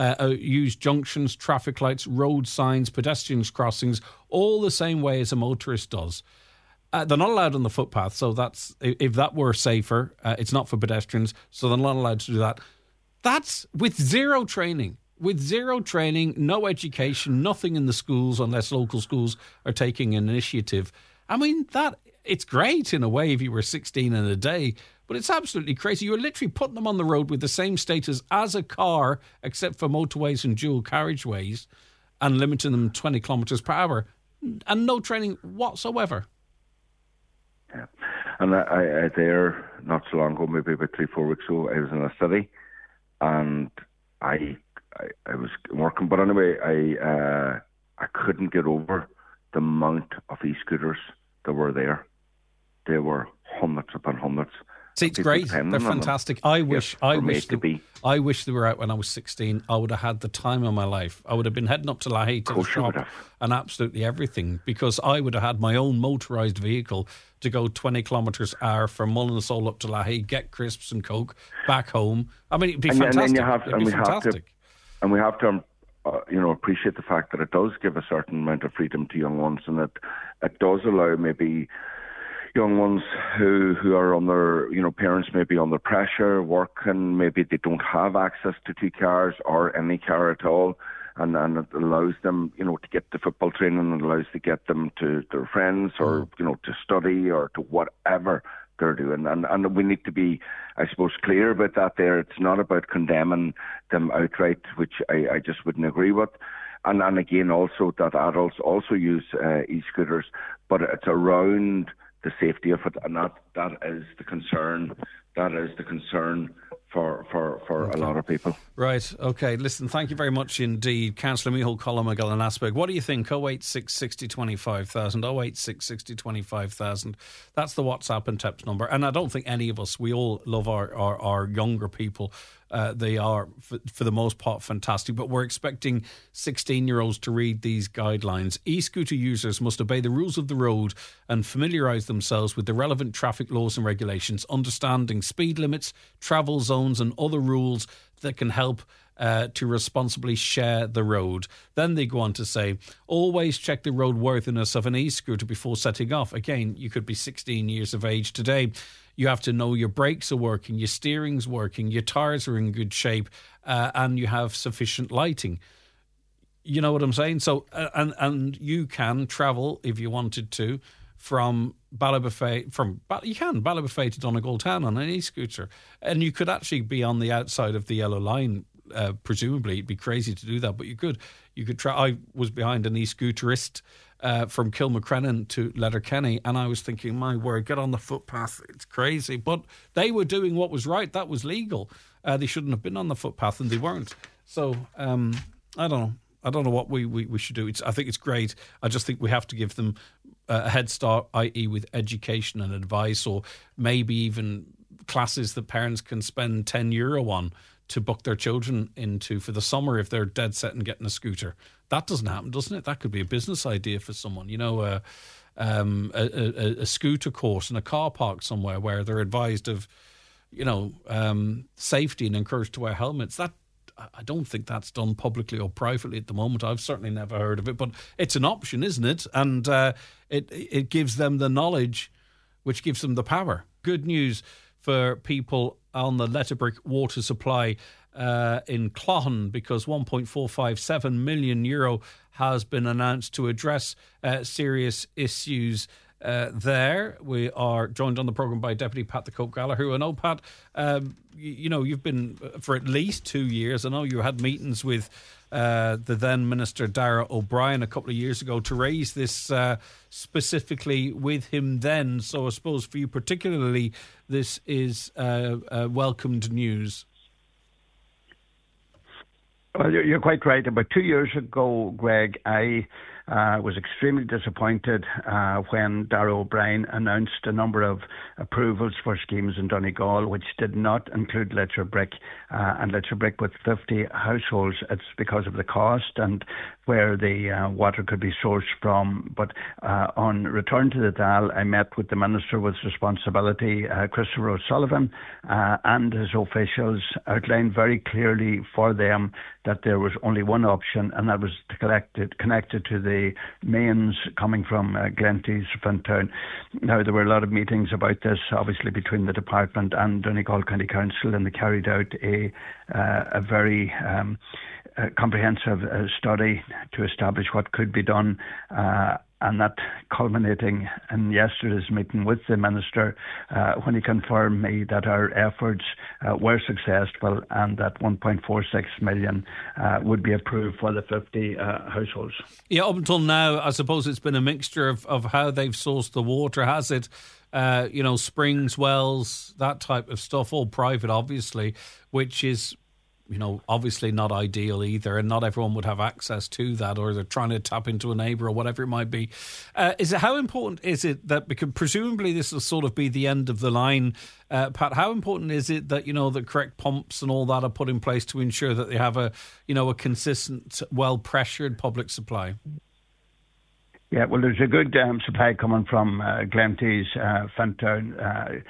use junctions, traffic lights, road signs, pedestrians crossings, all the same way as a motorist does. They're not allowed on the footpath, so that's, if that were safer, it's not for pedestrians, so they're not allowed to do that. That's with zero training. With zero training, no education, nothing in the schools unless local schools are taking an initiative. I mean, it's great in a way if you were 16 in a day, but it's absolutely crazy. You're literally putting them on the road with the same status as a car, except for motorways and dual carriageways, and limiting them 20 kilometres per hour, and no training whatsoever. Yeah. And I there, not so long ago, maybe about 3-4 weeks ago, I was in a city, and I was working, but anyway, I couldn't get over the amount of e-scooters that were there. They were hundreds upon hundreds. See, it's great. They're fantastic. I wish they were out when I was 16. I would have had the time of my life. I would have been heading up to Lahey to the shop and absolutely everything, because I would have had my own motorised vehicle to go 20 kilometres an hour from Mullinasole up to Lahey, get crisps and Coke, back home. I mean, it'd be fantastic. We have to appreciate the fact that it does give a certain amount of freedom to young ones, and that it does allow maybe young ones who are under, parents may be under pressure, working, maybe they don't have access to 2 cars or any car at all, and it allows them, to get the football training, and allows to get them to their friends or, to study or to whatever they're doing. And we need to be, I suppose, clear about that there. It's not about condemning them outright, which I just wouldn't agree with. And again, also that adults also use e-scooters, but it's around the safety of it, and that is the concern. That is the concern for a lot of people. Right, okay. Listen, thank you very much indeed. Councillor Micheál Cullen-Magill in Asperg. What do you think? 086 60 25,000, 086 60 25,000. That's the WhatsApp and text number. And I don't think any of us, we all love our younger people. They are, for the most part, fantastic. But we're expecting 16-year-olds to read these guidelines. E-scooter users must obey the rules of the road and familiarise themselves with the relevant traffic laws and regulations, understanding speed limits, travel zones and other rules that can help to responsibly share the road. Then they go on to say, always check the roadworthiness of an e-scooter before setting off. Again, you could be 16 years of age today. You have to know your brakes are working, your steering's working, your tyres are in good shape, and you have sufficient lighting. You know what I'm saying? So, and you can travel, if you wanted to, from Ballybofey to Donegal Town on an e-scooter. And you could actually be on the outside of the yellow line. Presumably, it'd be crazy to do that, but you could try. I was behind an e-scooterist from Kilmacrennan to Letterkenny, and I was thinking, my word, get on the footpath. It's crazy. But they were doing what was right. That was legal. They shouldn't have been on the footpath, and they weren't. So, I don't know. I don't know what we should do. I think it's great. I just think we have to give them a head start, i.e. with education and advice, or maybe even classes that parents can spend €10 on to book their children into for the summer if they're dead set on getting a scooter. That doesn't happen, doesn't it? That could be a business idea for someone. A scooter course in a car park somewhere where they're advised of, safety and encouraged to wear helmets. That, I don't think that's done publicly or privately at the moment. I've certainly never heard of it, but it's an option, isn't it? And it gives them the knowledge, which gives them the power. Good news for people on the Letterbrick water supply in Cloughan, because €1.457 million has been announced to address serious issues there. We are joined on the programme by Deputy Pat the Cope Gallagher. I know, Pat, you've been for at least 2 years. I know you had meetings with the then Minister Darragh O'Brien a couple of years ago to raise this specifically with him then. So I suppose for you particularly, this is welcomed news. Well, you're quite right. About 2 years ago, Greg, I was extremely disappointed when Darragh O'Brien announced a number of approvals for schemes in Donegal, which did not include Letterbrick, and Letterbrick with 50 households. It's because of the cost and where the water could be sourced from. But on return to the Dáil, I met with the Minister with responsibility, Christopher O'Sullivan, and his officials, outlined very clearly for them that there was only one option, and that was connected to the mains coming from Glenties, Fintown. Now, there were a lot of meetings about this, obviously, between the department and Donegal County Council, and they carried out a very comprehensive study to establish what could be done, and that culminating in yesterday's meeting with the Minister when he confirmed me that our efforts were successful and that 1.46 million would be approved for the 50 households. Yeah, up until now, I suppose it's been a mixture of how they've sourced the water. Has it, springs, wells, that type of stuff, all private, obviously, which is obviously not ideal either, and not everyone would have access to that, or they're trying to tap into a neighbour or whatever it might be. How important is it that, because presumably this will sort of be the end of the line, Pat, how important is it that, the correct pumps and all that are put in place to ensure that they have a consistent, well-pressured public supply? Yeah, well, there's a good supply coming from Glenties, Fintown,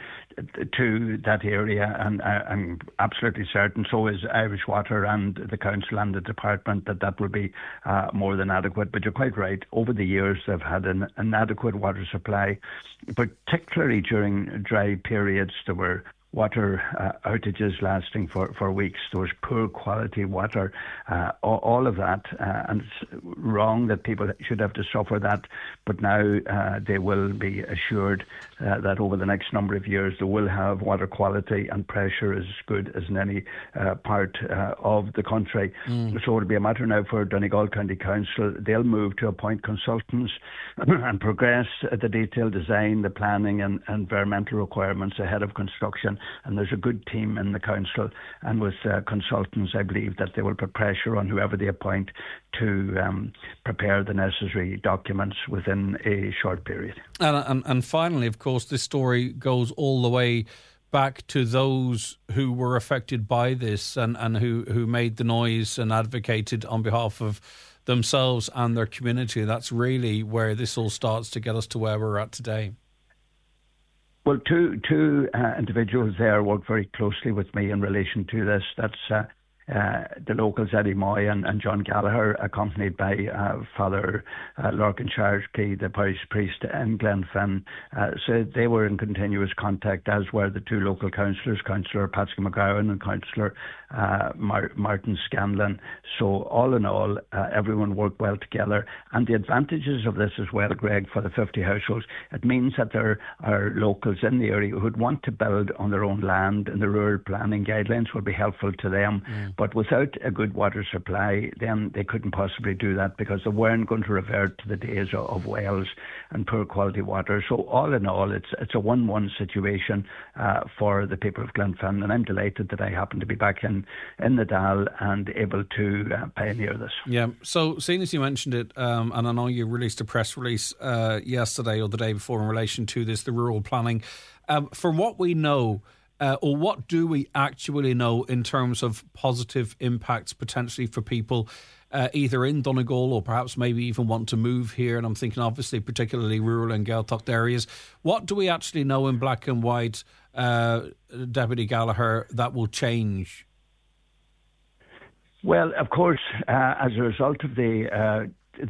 to that area, and I'm absolutely certain, so is Irish Water and the Council and the Department, that will be more than adequate. But you're quite right, over the years they've had an inadequate water supply, particularly during dry periods. There were water outages lasting for weeks. There was poor quality water, all of that, and it's wrong that people should have to suffer that, but now they will be assured that over the next number of years they will have water quality and pressure as good as in any part of the country. So it'll be a matter now for Donegal County Council. They'll move to appoint consultants and progress the detailed design, the planning and environmental requirements ahead of construction. And there's a good team in the council, and with consultants, I believe that they will put pressure on whoever they appoint to prepare the necessary documents within a short period. And finally, of course, this story goes all the way back to those who were affected by this and who made the noise and advocated on behalf of themselves and their community. That's really where this all starts to get us to where we're at today. Well, two individuals there worked very closely with me in relation to this. That's the locals, Eddie Moy and John Gallagher, accompanied by Father Lorcan Sharkey, the parish priest in Glenfin. So they were in continuous contact, as were the two local councillors, Councillor Patsy McGowan and Councillor Martin Scanlon. So all in all, everyone worked well together. And the advantages of this as well, Greg, for the 50 households, it means that there are locals in the area who would want to build on their own land, and the rural planning guidelines will be helpful to them. But without a good water supply, then they couldn't possibly do that, because they weren't going to revert to the days of wells and poor quality water. So all in all, it's a 1-1 situation for the people of Glenfin, and I'm delighted that I happen to be back in the Dáil and able to pioneer this. Yeah, so seeing as you mentioned it, and I know you released a press release yesterday or the day before in relation to this, the rural planning, from what we know, or what do we actually know in terms of positive impacts potentially for people either in Donegal or perhaps maybe even want to move here? And I'm thinking obviously particularly rural and Gaeltacht areas. What do we actually know in black and white, Deputy Gallagher, that will change? Well, of course, as a result of the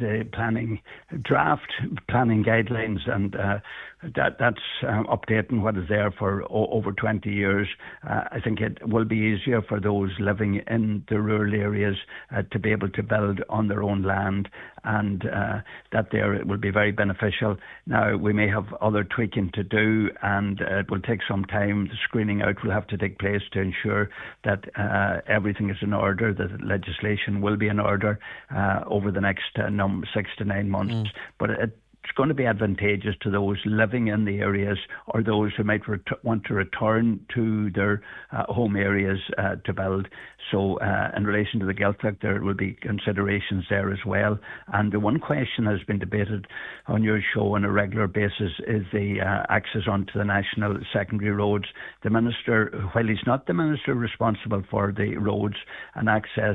draft planning guidelines, and that's updating what is there for over 20 years. I think it will be easier for those living in the rural areas to be able to build on their own land, and that there it will be very beneficial. Now, we may have other tweaking to do, and it will take some time. The screening out will have to take place to ensure that everything is in order, that the legislation will be in order over the next 6 to 9 months. But it's going to be advantageous to those living in the areas or those who might want to return to their home areas to build. So in relation to the Gaeltacht, there will be considerations there as well. And the one question that has been debated on your show on a regular basis is the access onto the national secondary roads. The Minister, while he's not the Minister responsible for the roads and access,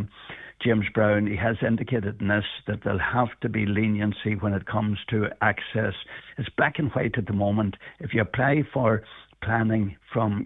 James Brown, he has indicated in this that there'll have to be leniency when it comes to access. It's black and white at the moment. If you apply for planning from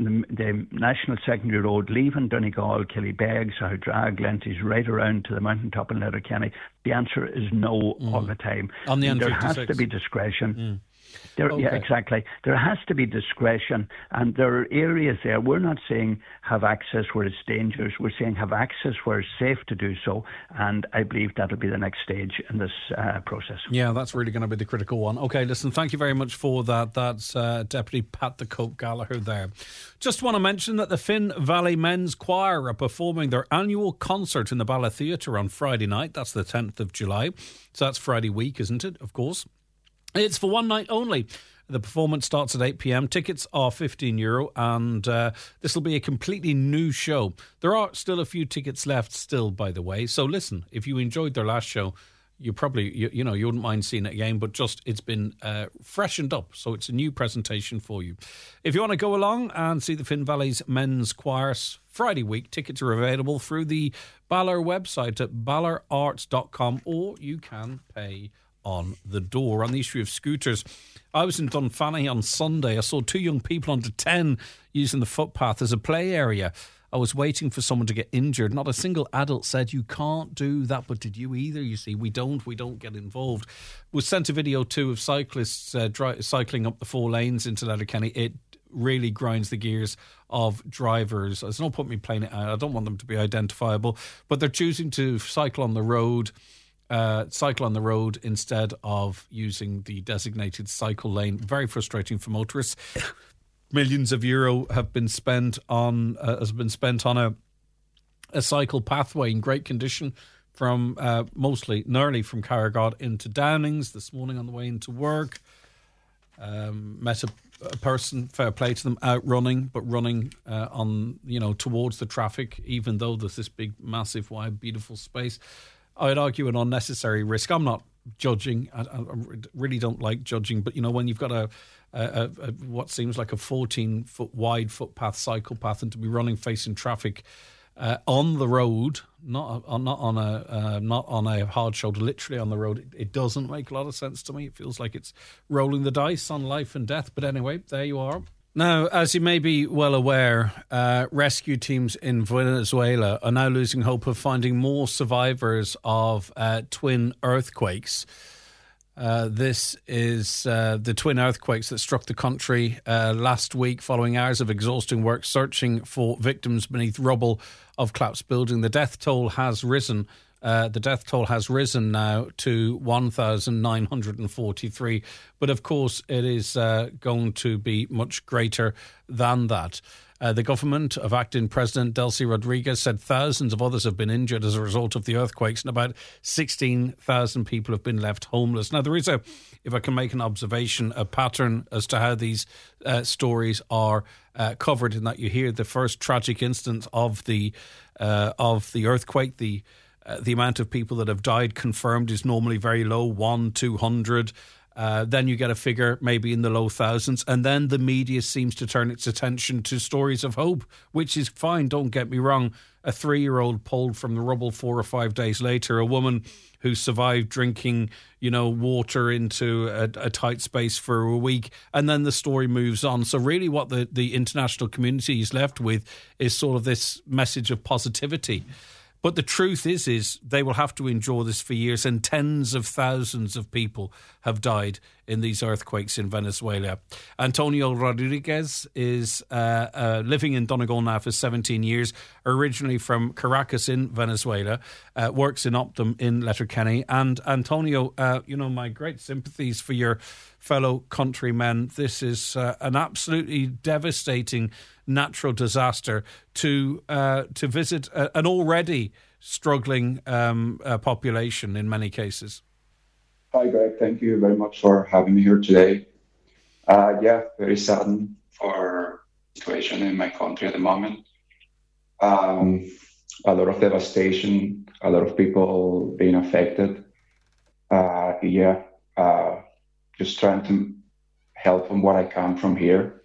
the National Secondary Road leaving Donegal, Killybegs, Drag, Glenties, right around to the mountaintop in Letterkenny, the answer is no all the time. On the N56. There has to be discretion. Okay. Yeah, exactly. There has to be discretion, and there are areas there. We're not saying have access where it's dangerous. We're saying have access where it's safe to do so, and I believe that'll be the next stage in this process. Yeah, that's really going to be the critical one. Okay, listen, thank you very much for that. That's Deputy Pat the Cope Gallagher there. Just want to mention that the Finn Valley Men's Choir are performing their annual concert in the Bala Theatre on Friday night. That's the 10th of July. So that's Friday week, isn't it? Of course. It's for one night only. The performance starts at 8 p.m. Tickets are €15, and this will be a completely new show. There are still a few tickets left still, by the way. So listen, if you enjoyed their last show, you probably, you wouldn't mind seeing it again, but just it's been freshened up. So it's a new presentation for you. If you want to go along and see the Finn Valley's Men's Choirs Friday week, tickets are available through the Balor website at balorarts.com, or you can pay on the door. On the issue of scooters, I was in Dunfanny on Sunday. I saw 2 young people under 10 using the footpath as a play area. I was waiting for someone to get injured. Not a single adult said you can't do that, but did you either? You see, we don't get involved. We sent a video too of cyclists cycling up the 4 lanes into Letterkenny. It really grinds the gears of drivers. There's no point me playing it out. I don't want them to be identifiable, but they're choosing to cycle on the road instead of using the designated cycle lane. Very frustrating for motorists. Millions of euro have been spent on a cycle pathway in great condition from nearly from Carragod into Downings this morning on the way into work. Met a person, fair play to them, out running, but running towards the traffic, even though there's this big, massive, wide, beautiful space. I'd argue an unnecessary risk. I'm not judging. I really don't like judging. But, when you've got a what seems like a 14-foot wide footpath, cycle path, and to be running facing traffic on the road, not on a hard shoulder, literally on the road, it doesn't make a lot of sense to me. It feels like it's rolling the dice on life and death. But anyway, there you are. Now, as you may be well aware, rescue teams in Venezuela are now losing hope of finding more survivors of twin earthquakes. This is the twin earthquakes that struck the country last week following hours of exhausting work searching for victims beneath rubble of collapsed building. The death toll has risen. Now to 1,943. But of course, it is going to be much greater than that. The government of acting President Delcy Rodriguez said thousands of others have been injured as a result of the earthquakes, and about 16,000 people have been left homeless. Now, there is if I can make an observation, a pattern as to how these stories are covered, in that you hear the first tragic instance of the earthquake. The amount of people that have died confirmed is normally very low, 100-200. Then you get a figure maybe in the low thousands, and then the media seems to turn its attention to stories of hope, which is fine, don't get me wrong. A 3-year-old pulled from the rubble 4 or 5 days later, a woman who survived drinking, water into a tight space for a week, and then the story moves on. So really what the international community is left with is sort of this message of positivity. But the truth is they will have to endure this for years, and tens of thousands of people have died in these earthquakes in Venezuela. Antonio Rodriguez is living in Donegal now for 17 years, originally from Caracas in Venezuela, works in Optum in Letterkenny. And Antonio, my great sympathies for your fellow countrymen. This is an absolutely devastating natural disaster to visit an already struggling population in many cases. Hi, Greg. Thank you very much for having me here today. Very saddened for the situation in my country at the moment. A lot of devastation, a lot of people being affected. Just trying to help on what I can from here.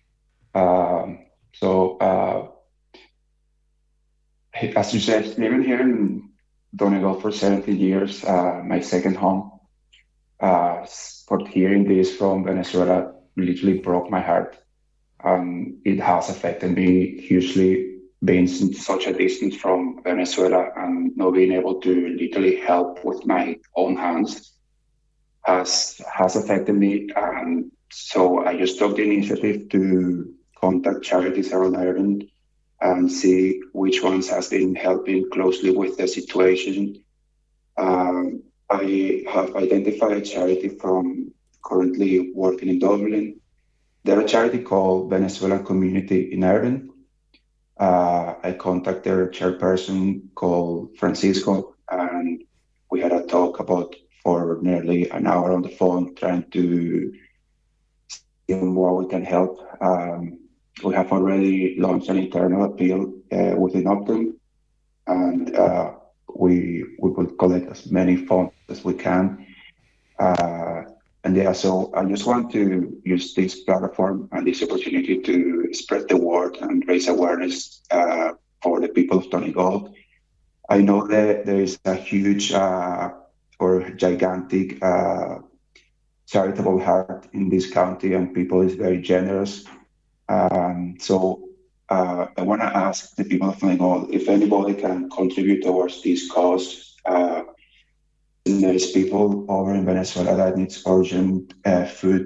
As you said, living here in Donegal for 17 years, my second home. For hearing this from Venezuela literally broke my heart. It has affected me hugely, being such a distance from Venezuela and not being able to literally help with my own hands has affected me. And so I just took the initiative to contact charities around Ireland and see which ones has been helping closely with the situation. I have identified a charity from currently working in Dublin. They're a charity called Venezuelan Community in Ireland. I contacted their chairperson called Francisco, and we had a talk for nearly an hour on the phone, trying to see how we can help. We have already launched an internal appeal within Optum, and we will collect as many funds as we can. So I just want to use this platform and this opportunity to spread the word and raise awareness for the people of Donegal. I know that there is a huge or gigantic charitable heart in this county, and people is very generous. So I want to ask the people of Donegal if anybody can contribute towards this cause. There is people over in Venezuela that needs urgent food,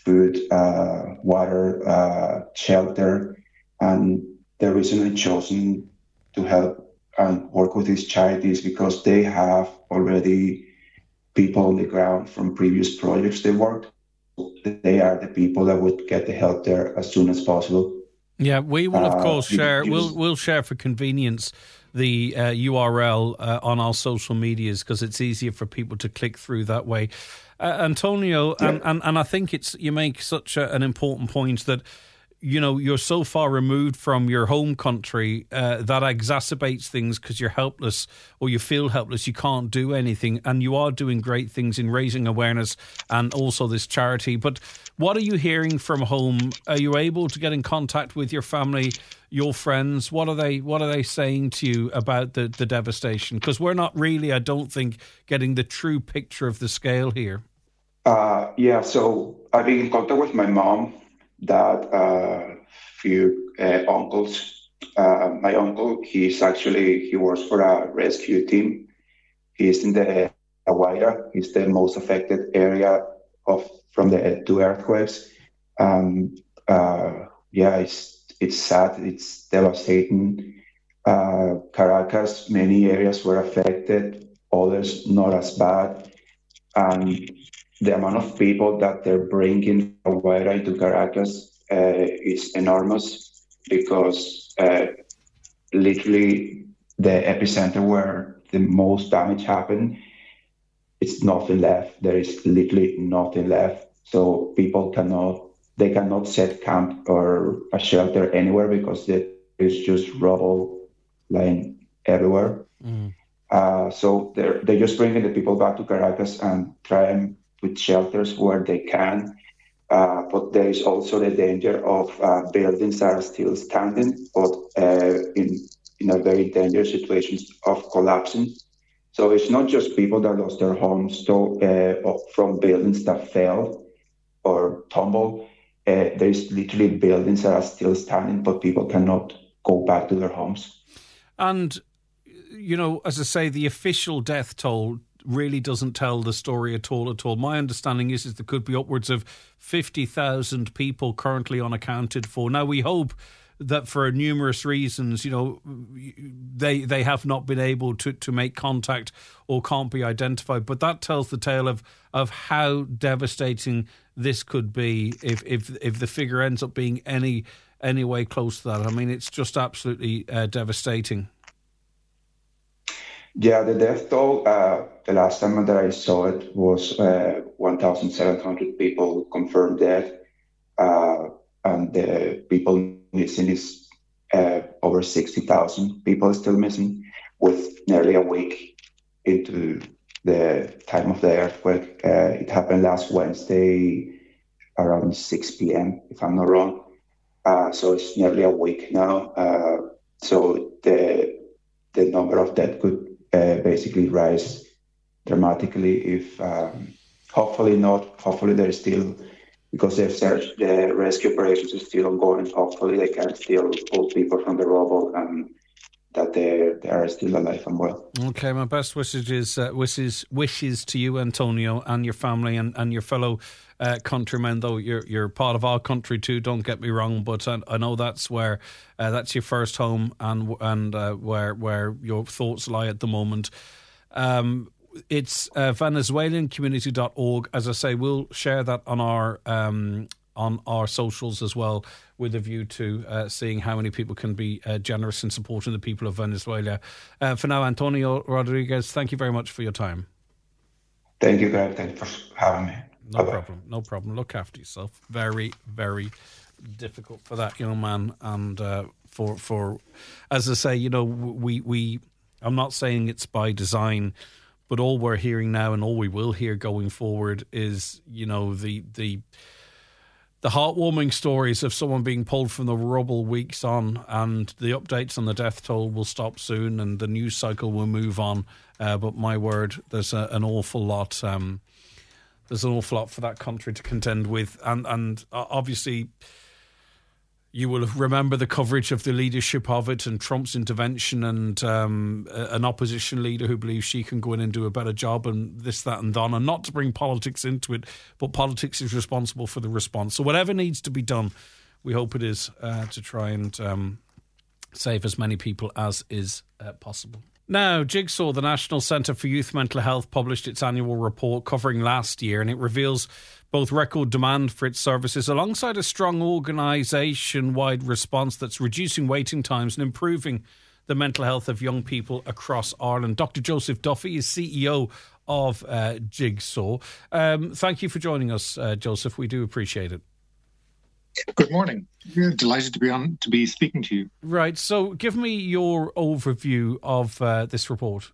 water, shelter, and they're recently chosen to help and work with these charities because they have already people on the ground from previous projects they worked. They are the people that would get the help there as soon as possible. Yeah, we will of course share. We'll share for convenience the URL on our social medias because it's easier for people to click through that way. Antonio, yeah. and I think you make such an important point that you're so far removed from your home country that exacerbates things because you're helpless or you feel helpless. You can't do anything, and you are doing great things in raising awareness and also this charity. But what are you hearing from home? Are you able to get in contact with your family, your friends? What are they saying to you about the devastation? Because we're not really, I don't think, getting the true picture of the scale here. So I've been in contact with my mom, dad, few uncles. My uncle, he works for a rescue team. He's in the Aguaira. He's the most affected area from the 2 earthquakes. It's sad. It's devastating. Caracas, many areas were affected. Others not as bad. And the amount of people that they're bringing from Aguaira into Caracas is enormous because literally the epicenter where the most damage happened, it's nothing left. There is literally nothing left. So people cannot set camp or a shelter anywhere because there is just rubble lying everywhere. So they're just bringing the people back to Caracas and trying with shelters where they can. But there is also the danger of buildings that are still standing, but in a very dangerous situation of collapsing. So it's not just people that lost their homes from buildings that fell or tumbled. There's literally buildings that are still standing, but people cannot go back to their homes. And, as I say, the official death toll really doesn't tell the story at all. My understanding is there could be upwards of 50,000 people currently unaccounted for. Now, we hope that for numerous reasons, they have not been able to make contact or can't be identified. But that tells the tale of how devastating this could be if the figure ends up being any way close to that. I mean, it's just absolutely devastating. Yeah, the death toll, the last time that I saw it was 1,700 people confirmed dead. And the people missing is over 60,000 people still missing, with nearly a week into the time of the earthquake. It happened last Wednesday around 6 p.m., if I'm not wrong. So it's nearly a week now. So the number of death could basically rise dramatically if hopefully not. Hopefully there's still, because the rescue operations is still ongoing, hopefully they can still pull people from the rubble and that they are still alive and well. Okay, my best wishes to you, Antonio, and your family and your fellow countrymen. Though you're part of our country too, don't get me wrong, but I know that's where that's your first home and where your thoughts lie at the moment. It's VenezuelanCommunity.org. As I say, we'll share that on our socials as well, with a view to seeing how many people can be generous in supporting the people of Venezuela. For now, Antonio Rodriguez, thank you very much for your time. Thank you, Greg. Thank you for having me. No problem. Look after yourself. Very, very difficult for that young man. And for as I say, we I'm not saying it's by design, but all we're hearing now and all we will hear going forward is, the heartwarming stories of someone being pulled from the rubble weeks on, and the updates on the death toll will stop soon and the news cycle will move on. But my word, there's an awful lot. There's an awful lot for that country to contend with. And obviously, you will remember the coverage of the leadership of it and Trump's intervention and an opposition leader who believes she can go in and do a better job and this, that and that. And not to bring politics into it, but politics is responsible for the response. So whatever needs to be done, we hope it is to try and save as many people as is possible. Now, Jigsaw, the National Centre for Youth Mental Health, published its annual report covering last year, and it reveals both record demand for its services alongside a strong organisation-wide response that's reducing waiting times and improving the mental health of young people across Ireland. Dr. Joseph Duffy is CEO of Jigsaw. Thank you for joining us, Joseph. We do appreciate it. Good morning. We're delighted to be speaking to you. Right. So give me your overview of this report.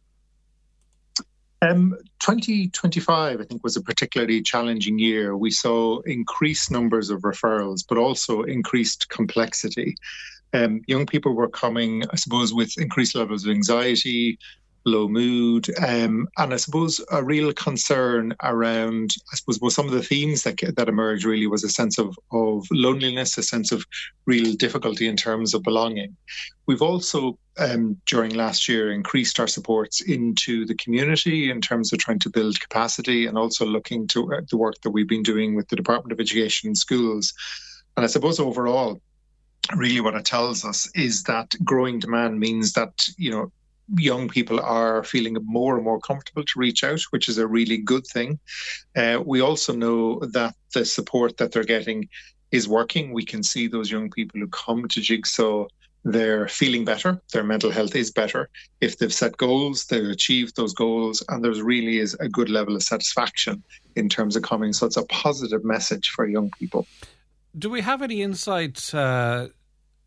2025, I think, was a particularly challenging year. We saw increased numbers of referrals, but also increased complexity. Young people were coming, I suppose, with increased levels of anxiety, low mood, and I suppose a real concern around, well, some of the themes that emerged really was a sense of loneliness, a sense of real difficulty in terms of belonging. We've also, during last year, increased our supports into the community in terms of trying to build capacity and also looking to the work that we've been doing with the Department of Education and schools. And I suppose overall, really what it tells us is that growing demand means that, young people are feeling more and more comfortable to reach out, which is a really good thing. We also know that the support that they're getting is working. We can see those young people who come to Jigsaw, they're feeling better, their mental health is better. If they've set goals, they've achieved those goals, and there really is a good level of satisfaction in terms of coming. So it's a positive message for young people. Do we have any insight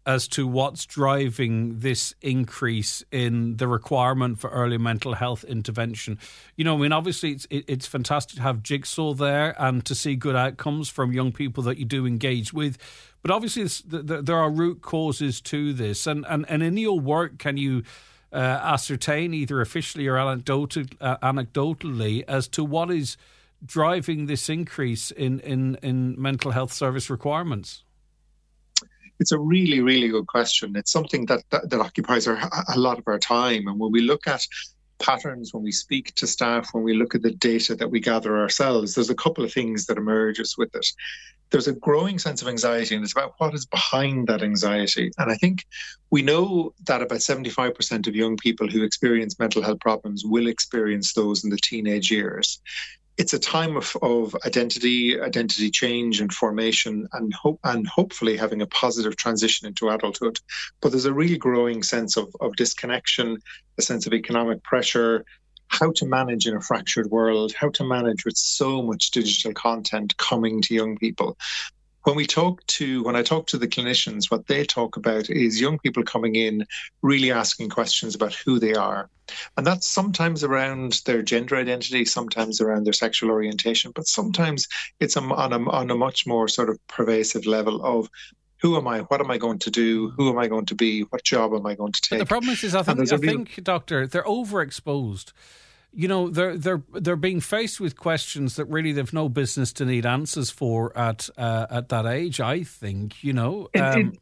as to what's driving this increase in the requirement for early mental health intervention? You know, I mean, obviously it's fantastic to have Jigsaw there and to see good outcomes from young people that you do engage with. But obviously there are root causes to this. And in your work, can you ascertain either officially or anecdotally as to what is driving this increase in mental health service requirements? It's a really, really good question. It's something that occupies a lot of our time. And when we look at patterns, when we speak to staff, when we look at the data that we gather ourselves, there's a couple of things that emerges with it. There's a growing sense of anxiety, and it's about what is behind that anxiety. And I think we know that about 75% of young people who experience mental health problems will experience those in the teenage years. It's a time of identity change and formation, and hopefully having a positive transition into adulthood. But there's a really growing sense of disconnection, a sense of economic pressure, how to manage in a fractured world, how to manage with so much digital content coming to young people. When I talk to the clinicians, what they talk about is young people coming in really asking questions about who they are. And that's sometimes around their gender identity, sometimes around their sexual orientation, but sometimes it's on a much more sort of pervasive level of who am I? What am I going to do? Who am I going to be? What job am I going to take? But the problem is I think, Doctor, they're overexposed. You know, they're being faced with questions that really they've no business to need answers for at that age. I think, you know, in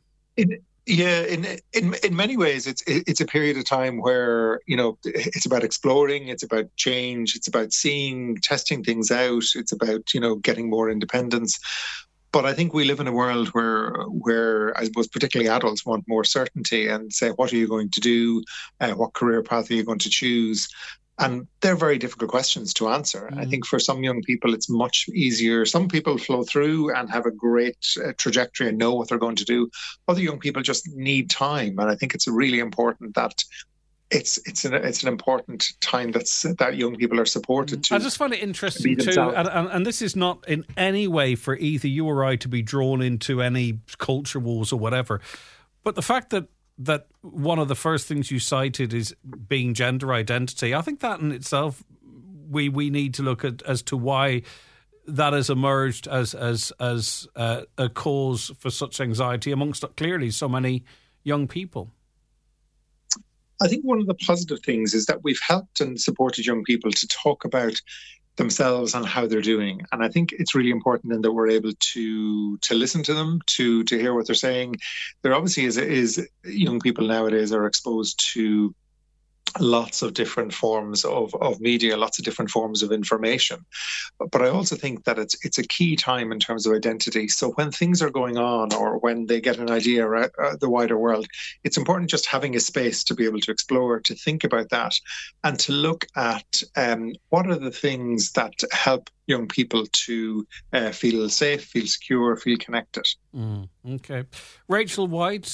many ways, it's a period of time where, you know, it's about exploring, it's about change, it's about testing things out, it's about, you know, getting more independence. But I think we live in a world where I suppose particularly adults want more certainty and say, what are you going to do? What career path are you going to choose? And they're very difficult questions to answer. I think for some young people, it's much easier. Some people flow through and have a great trajectory and know what they're going to do. Other young people just need time. And I think it's really important that it's an important time that young people are supported to. I just find it interesting too, and this is not in any way for either you or I to be drawn into any culture wars or whatever. But the fact that one of the first things you cited is being gender identity, I think that in itself we need to look at as to why that has emerged as a cause for such anxiety amongst clearly so many young people. I think one of the positive things is that we've helped and supported young people to talk about themselves and how they're doing. And I think it's really important then that we're able to listen to them, to hear what they're saying. There obviously is young people nowadays are exposed to lots of different forms of media, lots of different forms of information. But I also think that it's a key time in terms of identity. So when things are going on or when they get an idea around the wider world, it's important just having a space to be able to explore, to think about that, and to look at what are the things that help young people to feel safe, feel secure, feel connected. Okay. Rachel White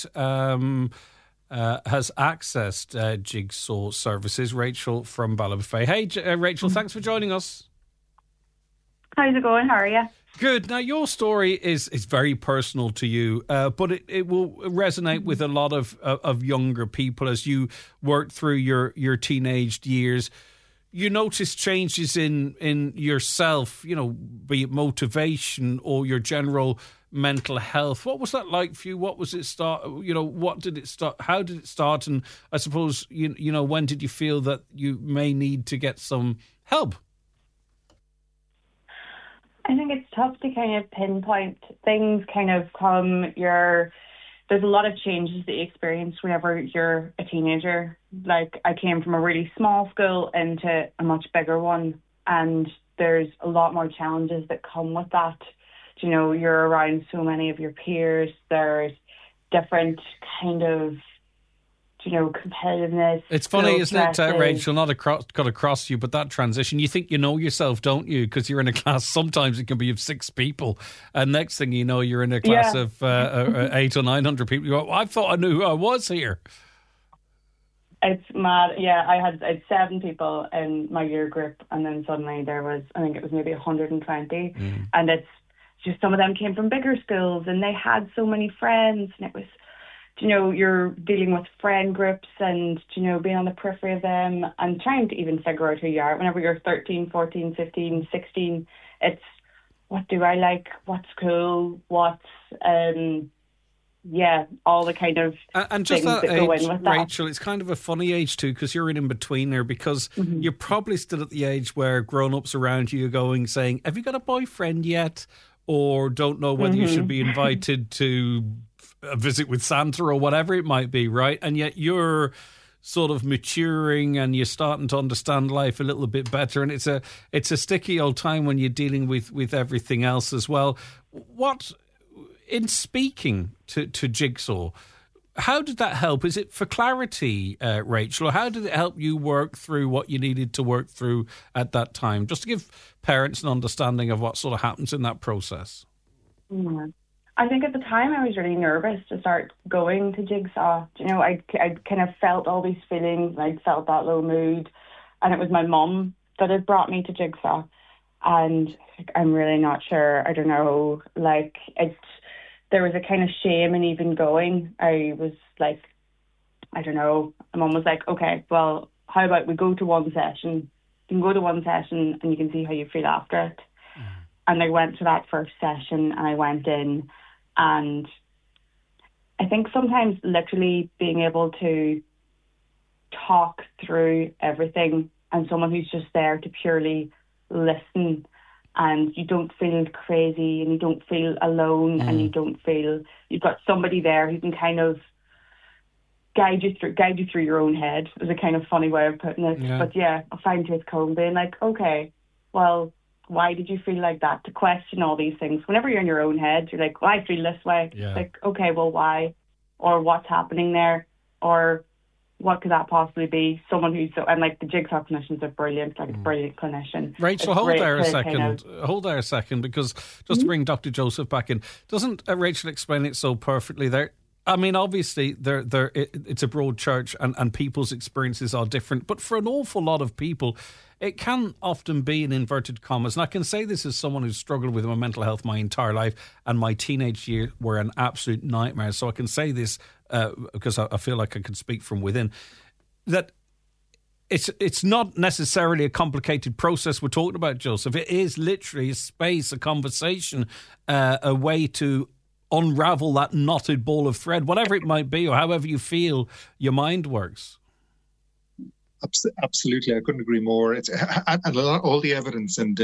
has accessed Jigsaw services. Rachel from Ballybofey. Hey, Rachel, thanks for joining us. How's it going? How are you? Good. Now, your story is very personal to you, but it will resonate with a lot of younger people as you work through your teenage years. You notice changes in yourself, you know, be it motivation or your general mental health. What was that like for you? What was it start? You know, what did it start? How did it start? And I suppose, you know, when did you feel that you may need to get some help? I think it's tough to kind of pinpoint. Things kind of there's a lot of changes that you experience whenever you're a teenager. Like, I came from a really small school into a much bigger one, and there's a lot more challenges that come with that. You know, you're around so many of your peers. There's different kind of, you know, competitiveness. It's funny, isn't it, Rachel, not cut across you, but that transition, you think you know yourself, don't you? Because you're in a class, sometimes it can be of 6 people, and next thing you know, you're in a class of 800 or 900 people. You go, I thought I knew who I was here. It's mad. Yeah, I had 7 people in my year group, and then suddenly there was, I think it was maybe 120, and it's just some of them came from bigger schools, and they had so many friends, and it was you're dealing with friend groups and, being on the periphery of them and trying to even figure out who you are. Whenever you're 13, 14, 15, 16, it's what do I like? What's cool? What's, all the kind of and just things that age, go in with that. Rachel, it's kind of a funny age too, because you're in between there, because you're probably still at the age where grown-ups around you are saying, have you got a boyfriend yet? Or don't know whether you should be invited to a visit with Santa or whatever it might be, right? And yet you're sort of maturing and you're starting to understand life a little bit better, and it's a sticky old time when you're dealing with everything else as well. What, in speaking to Jigsaw, how did that help? Is it for clarity, Rachel, or how did it help you work through what you needed to work through at that time? Just to give parents an understanding of what sort of happens in that process. Yeah. I think at the time I was really nervous to start going to Jigsaw. I kind of felt all these feelings, and I'd felt that low mood, and it was my mum that had brought me to Jigsaw. And I'm really not sure. I don't know. There was a kind of shame in even going. I was like, I don't know. My mum was like, okay, well, how about we go to one session? You can go to one session and you can see how you feel after it. And I went to that first session and I went in, and I think sometimes literally being able to talk through everything and someone who's just there to purely listen, and you don't feel crazy and you don't feel alone and you don't feel you've got somebody there who can kind of guide you through your own head, is a kind of funny way of putting it. Yeah. But yeah, a fine-tooth comb, being like, okay, well, why did you feel like that? To question all these things. Whenever you're in your own head, you're like, well, I feel this way. Yeah. It's like, okay, well, why? Or what's happening there? Or what could that possibly be? Someone who's and like the Jigsaw clinician's a brilliant clinician. Rachel, hold there a second, because just to bring Dr. Joseph back in, doesn't Rachel explain it so perfectly there? I mean, obviously, it's a broad church and people's experiences are different, but for an awful lot of people, it can often be, in inverted commas, and I can say this as someone who's struggled with my mental health my entire life, and my teenage years were an absolute nightmare, so I can say this because I feel like I can speak from within, that it's not necessarily a complicated process we're talking about, Joseph. It is literally a space, a conversation, a way to unravel that knotted ball of thread, whatever it might be, or however you feel your mind works. Absolutely, I couldn't agree more. It's all the evidence and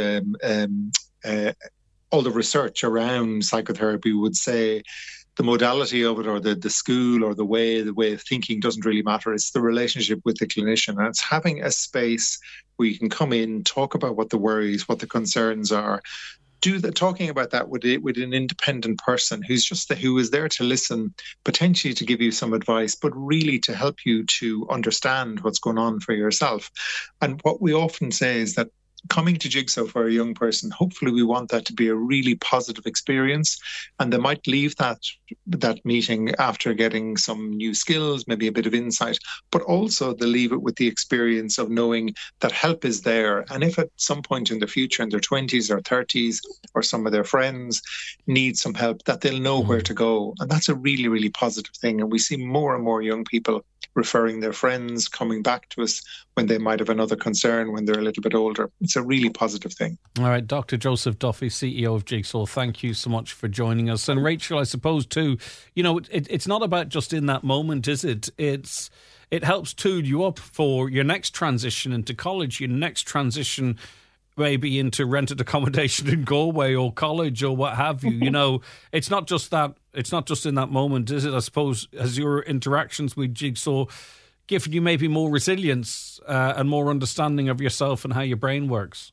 all the research around psychotherapy would say the modality of it, or the school, or the way of thinking doesn't really matter. It's the relationship with the clinician, and it's having a space where you can come in, talk about what the worries, what the concerns are. Talking about that with an independent person who is there to listen, potentially to give you some advice, but really to help you to understand what's going on for yourself. And what we often say is that coming to Jigsaw for a young person, hopefully we want that to be a really positive experience, and they might leave that meeting after getting some new skills, maybe a bit of insight, but also they leave it with the experience of knowing that help is there. And if at some point in the future, in their 20s or 30s, or some of their friends need some help, that they'll know where to go. And that's a really, really positive thing. And we see more and more young people referring their friends, coming back to us when they might have another concern when they're a little bit older. It's a really positive thing. All right, Dr. Joseph Duffy, CEO of Jigsaw, thank you so much for joining us. And Rachel, I suppose too, it's not about just in that moment, is it? It helps tune you up for your next transition into college, your next transition maybe into rented accommodation in Galway or college or what have you. It's not just that. It's not just in that moment, is it? I suppose, has your interactions with Jigsaw given you maybe more resilience and more understanding of yourself and how your brain works?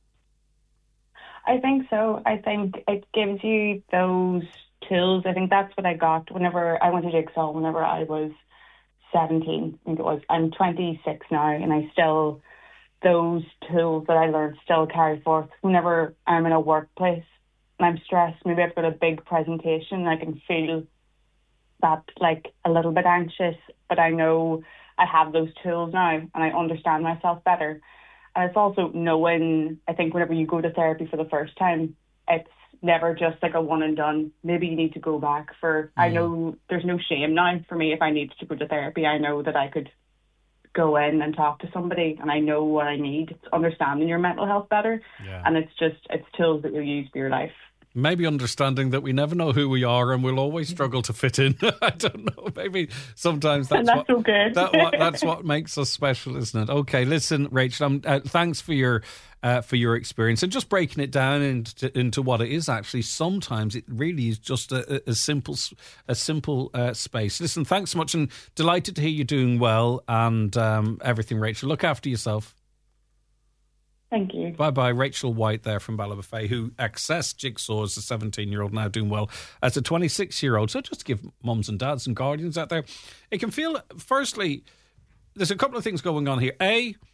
I think so. I think it gives you those tools. I think that's what I got whenever I went to Jigsaw, whenever I was 17, I think it was. I'm 26 now, and those tools that I learned still carry forth whenever I'm in a workplace and I'm stressed. Maybe I've got a big presentation, I can feel that like a little bit anxious, but I know I have those tools now and I understand myself better. And it's also knowing, I think whenever you go to therapy for the first time, it's never just like a one and done. Maybe you need to go back for, I know there's no shame now for me if I needed to go to therapy. I know that I could go in and talk to somebody, and I know what I need. It's understanding your mental health better, and it's tools that you'll use for your life. Maybe understanding that we never know who we are and we'll always struggle to fit in. I don't know. Maybe sometimes that's okay. That's what makes us special, isn't it? Okay, listen, Rachel, thanks for your experience and just breaking it down into what it is. Actually, sometimes it really is just a simple space. Listen, thanks so much, and delighted to hear you're doing well and everything, Rachel. Look after yourself. Thank you. Bye-bye. Rachel White there from Ballybofey, who accessed Jigsaw as a 17-year-old, now doing well as a 26-year-old. So just to give mums and dads and guardians out there, it can feel, firstly, there's a couple of things going on here.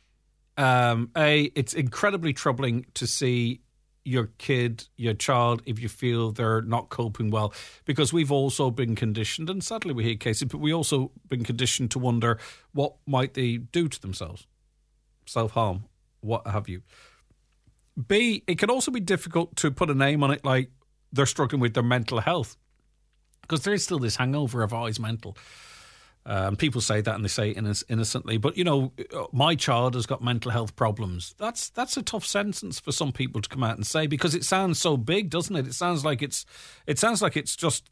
It's incredibly troubling to see your child, if you feel they're not coping well, because we've also been conditioned, and sadly we hear cases, but we also been conditioned to wonder what might they do to themselves, self-harm, what have you. B, it can also be difficult to put a name on it, like they're struggling with their mental health, because there is still this hangover of, he's mental. People say that and they say it innocently, but my child has got mental health problems. That's a tough sentence for some people to come out and say, because it sounds so big, doesn't it? It sounds like it's just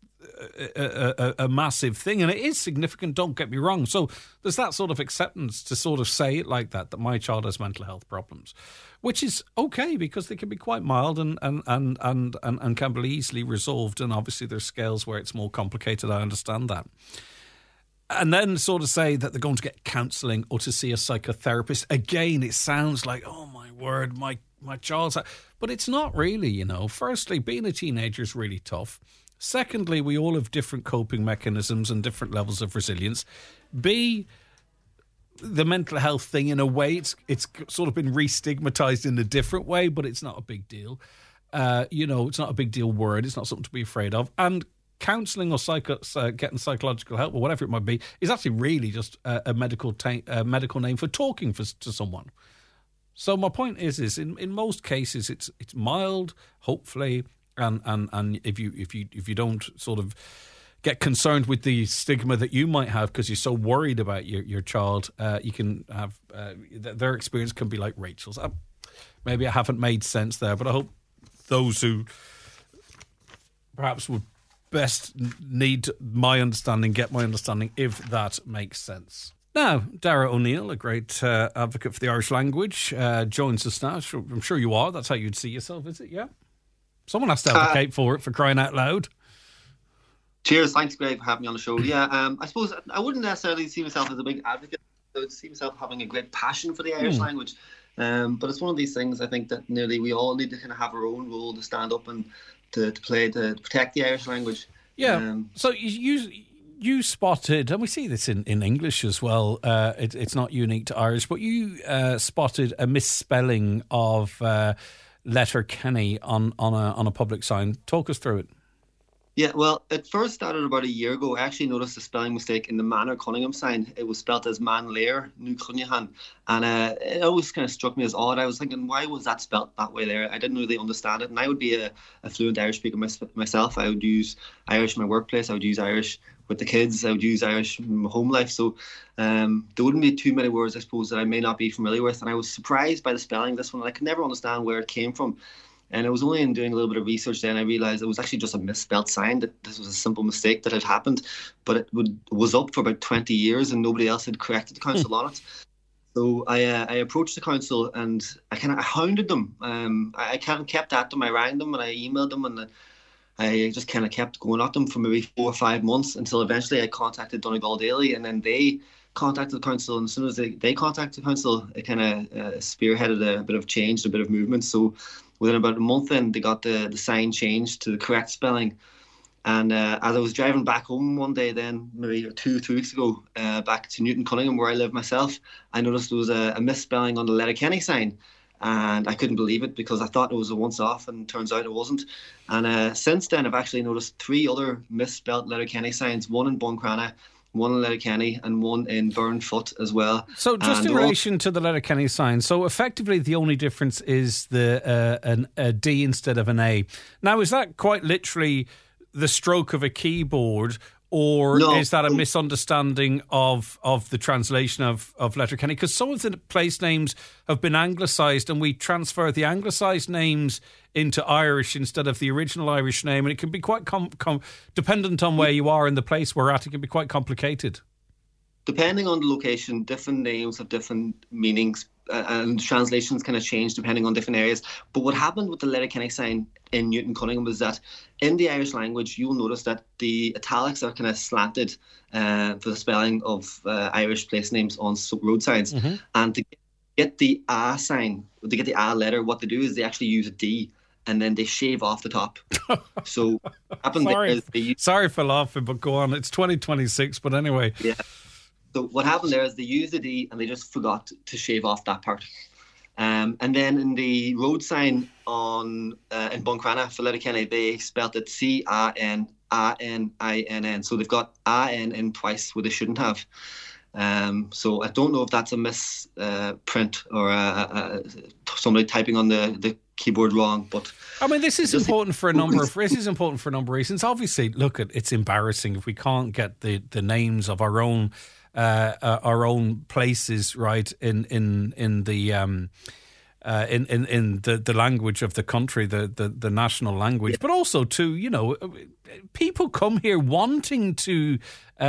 a massive thing, and it is significant, don't get me wrong. So there's that sort of acceptance to sort of say it like that my child has mental health problems, which is okay, because they can be quite mild and can be easily resolved, and obviously there's scales where it's more complicated. I understand that. And then sort of say that they're going to get counselling or to see a psychotherapist. Again, it sounds like, oh my word, my child's... But it's not really, Firstly, being a teenager is really tough. Secondly, we all have different coping mechanisms and different levels of resilience. B, the mental health thing, in a way, it's sort of been re-stigmatised in a different way, but it's not a big deal. It's not a big deal word. It's not something to be afraid of. And counselling or getting psychological help or whatever it might be is actually really just a medical name for talking to someone. So my point is in most cases it's mild, hopefully, and if you don't sort of get concerned with the stigma that you might have because you're so worried about your child, you can have their experience can be like Rachel's. Maybe I haven't made sense there, but I hope those who perhaps would best need my understanding, get my understanding, if that makes sense. Now, Dara O'Neill, a great advocate for the Irish language, joins us now. I'm sure you are. That's how you'd see yourself, is it? Yeah? Someone has to advocate for it, for crying out loud. Cheers. Thanks, Greg, for having me on the show. Yeah, I suppose I wouldn't necessarily see myself as a big advocate. I would see myself having a great passion for the Irish language. But it's one of these things, I think, that nearly we all need to kind of have our own role to stand up and to play to protect the Irish language. Yeah. So you spotted, and we see this in English as well. It's not unique to Irish, but you spotted a misspelling of Letterkenny on a public sign. Talk us through it. Yeah, well, it first started about a year ago. I actually noticed a spelling mistake in the Manor Cunningham sign. It was spelt as Manlair, New Cunningham. And it always kind of struck me as odd. I was thinking, why was that spelt that way there? I didn't really understand it. And I would be a fluent Irish speaker myself. I would use Irish in my workplace. I would use Irish with the kids. I would use Irish in my home life. So there wouldn't be too many words, I suppose, that I may not be familiar with. And I was surprised by the spelling of this one. I could never understand where it came from. And it was only in doing a little bit of research then I realised it was actually just a misspelled sign, that this was a simple mistake that had happened. But it was up for about 20 years and nobody else had corrected the council on it. So I approached the council and I hounded them. I kind of kept at them. I rang them and I emailed them, and I just kind of kept going at them for maybe 4 or 5 months until eventually I contacted Donegal Daily, and then they contacted the council. And as soon as they contacted the council, it kind of spearheaded a bit of change, a bit of movement. So within about a month then, they got the sign changed to the correct spelling. And as I was driving back home one day then, maybe 2 weeks ago, back to Newton Cunningham, where I live myself, I noticed there was a misspelling on the Letterkenny sign. And I couldn't believe it because I thought it was a once-off, and turns out it wasn't. And since then, I've actually noticed 3 other misspelled Letterkenny signs, one in Buncrana, one in Letterkenny, and one in Burnfoot as well. So just in relation to the Letterkenny sign, so effectively the only difference is a D instead of an A. Now, is that quite literally the stroke of a keyboard, or is that a misunderstanding of the translation of Letterkenny? Because some of the place names have been anglicised, and we transfer the anglicised names into Irish instead of the original Irish name, and it can be quite dependent on where you are in the place we're at. It can be quite complicated. Depending on the location, different names have different meanings, and translations kind of change depending on different areas. But what happened with the Letterkenny sign in Newton Cunningham was that in the Irish language, you'll notice that the italics are kind of slanted for the spelling of Irish place names on road signs. Mm-hmm. And to get the A sign, to get the A letter, what they do is they actually use a D, and then they shave off the top. So sorry for laughing, but go on. It's 2026, but anyway. Yeah. So what happened there is they used the D and they just forgot to shave off that part. And then in the road sign in Buncrana for Letterkenny, they spelled it CANANINN. So they've got AN in twice where they shouldn't have. So I don't know if that's a misprint or somebody typing on the keyboard wrong, but I mean, this is important for a number of reasons. Obviously, look, it's embarrassing if we can't get the names of our own places right in the language of the country, the national language, but also to people come here wanting to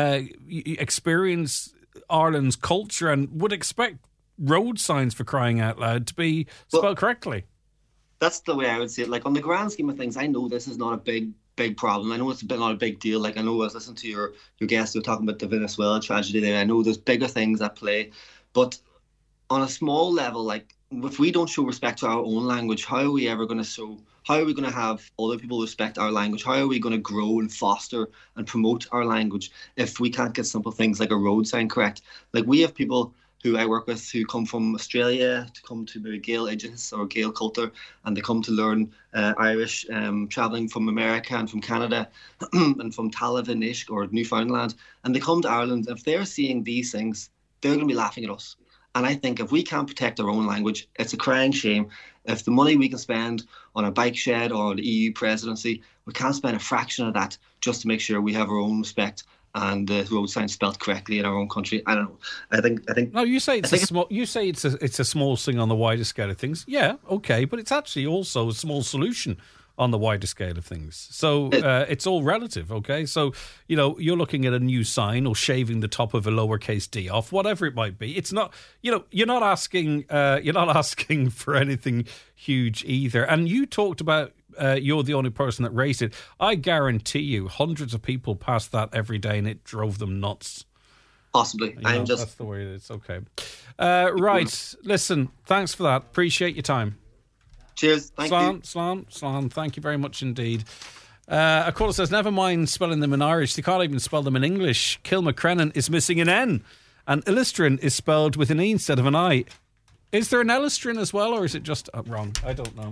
experience Ireland's culture and would expect road signs, for crying out loud, to be spelled correctly. That's the way I would say it. Like, on the grand scheme of things, I know this is not a big problem. I know it's not a big deal. Like, I know I was listening to your guests who were talking about the Venezuela tragedy there. I know there's bigger things at play. But on a small level, like, if we don't show respect to our own language, how are we going to have other people respect our language? How are we going to grow and foster and promote our language if we can't get simple things like a road sign correct? Like, we have people who I work with who come from Australia to come to maybe Gael Idris or Gael Coulter, and they come to learn Irish, travelling from America and from Canada and from Tallaght Inisc or Newfoundland, and they come to Ireland. If they're seeing these things, they're going to be laughing at us. And I think if we can't protect our own language, it's a crying shame. If the money we can spend on a bike shed or the EU presidency, we can't spend a fraction of that just to make sure we have our own respect and the road sign spelled correctly in our own country. I don't know. I think. No, you say it's a small thing on the wider scale of things. Yeah, okay, but it's actually also a small solution on the wider scale of things. So it's all relative. Okay, so you're looking at a new sign or shaving the top of a lowercase d off, whatever it might be. It's not. You're not asking. You're not asking for anything huge either. And you talked about. You're the only person that raised it. I guarantee you hundreds of people passed that every day and it drove them nuts. Possibly. That's the way it is. Okay. Right. Listen, thanks for that. Appreciate your time. Cheers. Thank you. Slán, thank you very much indeed. A caller says, never mind spelling them in Irish. They can't even spell them in English. Kilmacrennan is missing an N. And Illistrin is spelled with an E instead of an I. Is there an Illistrin as well, or is it just wrong? I don't know.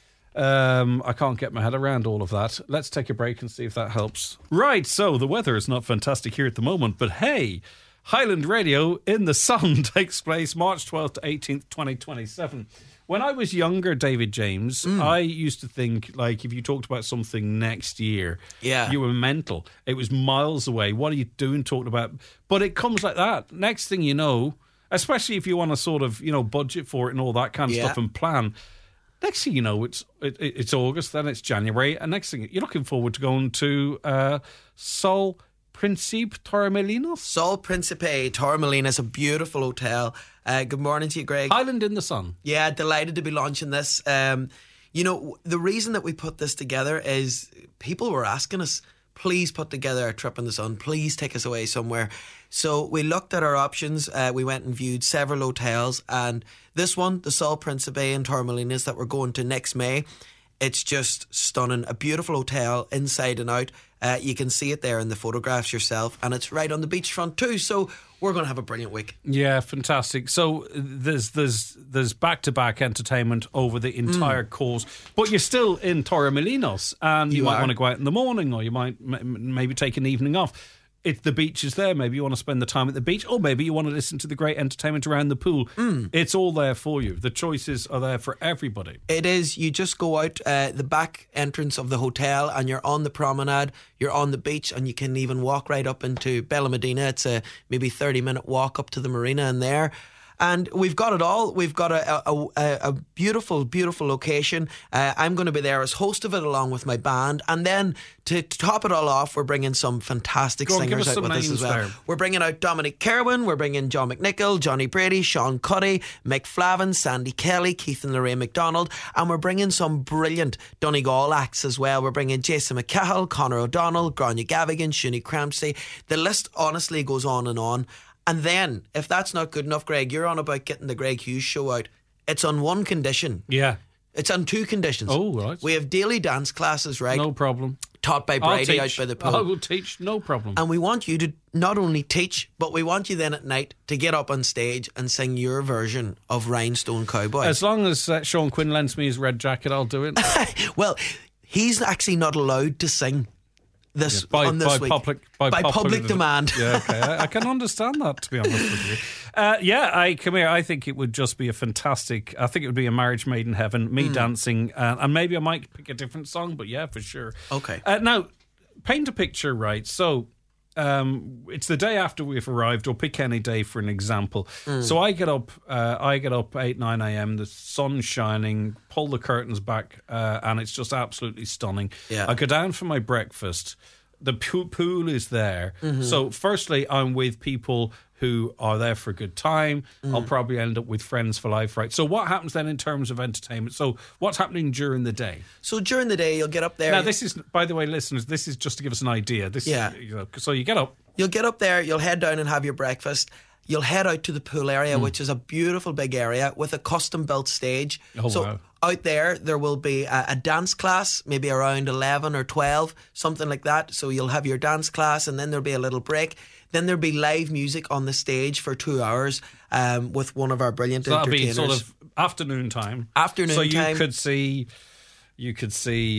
I can't get my head around all of that. Let's take a break and see if that helps. Right, so the weather is not fantastic here at the moment, but hey, Highland Radio in the Sun takes place March 12th to 18th, 2027. When I was younger, David James, I used to think, like, if you talked about something next year, you were mental. It was miles away. What are you doing talking about? But it comes like that. Next thing you know, especially if you want to sort of, budget for it and all that kind of stuff and plan. Next thing you know, it's August, then it's January, and next thing you're looking forward to going to Sol Príncipe Torremolinos. Sol Príncipe Torremolinos, a beautiful hotel. Good morning to you, Greg. Highland in the Sun. Yeah, delighted to be launching this. The reason that we put this together is people were asking us, please put together a trip in the sun. Please take us away somewhere. So we looked at our options. We went and viewed several hotels, and this one, the Sol Príncipe in Torremolinos that we're going to next May, it's just stunning. A beautiful hotel inside and out. You can see it there in the photographs yourself, and it's right on the beachfront too. So we're going to have a brilliant week. Yeah, fantastic. So there's back-to-back entertainment over the entire course, but you're still in Torremolinos, and you might want to go out in the morning, or you might maybe take an evening off. the beach is there. Maybe you want to spend the time at the beach, or maybe you want to listen to the great entertainment around the pool. It's all there for you. The choices are there for everybody. It is. You just go out the back entrance of the hotel and you're on the promenade, you're on the beach, and you can even walk right up into Bella Medina. It's a maybe 30-minute walk up to the marina in there. And we've got it all. We've got a beautiful, beautiful location. I'm going to be there as host of it along with my band. And then to top it all off, we're bringing some fantastic singers out with us as well. We're bringing out Dominic Kerwin. We're bringing John McNichol, Johnny Brady, Sean Cuddy, Mick Flavin, Sandy Kelly, Keith and Lorraine McDonald. And we're bringing some brilliant Donegal acts as well. We're bringing Jason McCahill, Conor O'Donnell, Grania Gavigan, Shuni Crampsey. The list honestly goes on and on. And then, if that's not good enough, Greg, you're on about getting the Greg Hughes show out. It's on one condition. Yeah. It's on two conditions. Oh, right. We have daily dance classes, right? No problem. Taught by Brady out by the pool. I will teach, no problem. And we want you to not only teach, but we want you then at night to get up on stage and sing your version of Rhinestone Cowboy. As long as Sean Quinn lends me his red jacket, I'll do it. Well, he's actually not allowed to sing. By public demand. Yeah, okay. I can understand that, to be honest with you. I think it would just be a fantastic. I think it would be a marriage made in heaven. Me dancing, and maybe I might pick a different song, but yeah, for sure. Okay. Now, paint a picture, right? So, it's the day after we've arrived, or pick any day for an example. So I get up 8-9 a.m. The sun's shining. Pull the curtains back, and it's just absolutely stunning. Yeah. I go down for my breakfast. The pool is there. So firstly, I'm with people who are there for a good time. I'll probably end up with friends for life, right? So what happens then in terms of entertainment? So what's happening during the day? So during the day, you'll get up there. Now, this is, by the way, listeners, this is just to give us an idea. So you get up. You'll get up there, you'll head down and have your breakfast. You'll head out to the pool area, which is a beautiful big area with a custom-built stage. Wow. Out there will be a dance class, maybe around 11 or 12, something like that. So you'll have your dance class, and then there'll be a little break. Then there'll be live music on the stage for 2 hours with one of our brilliant entertainers. That'll be sort of afternoon time. So you could see... You could see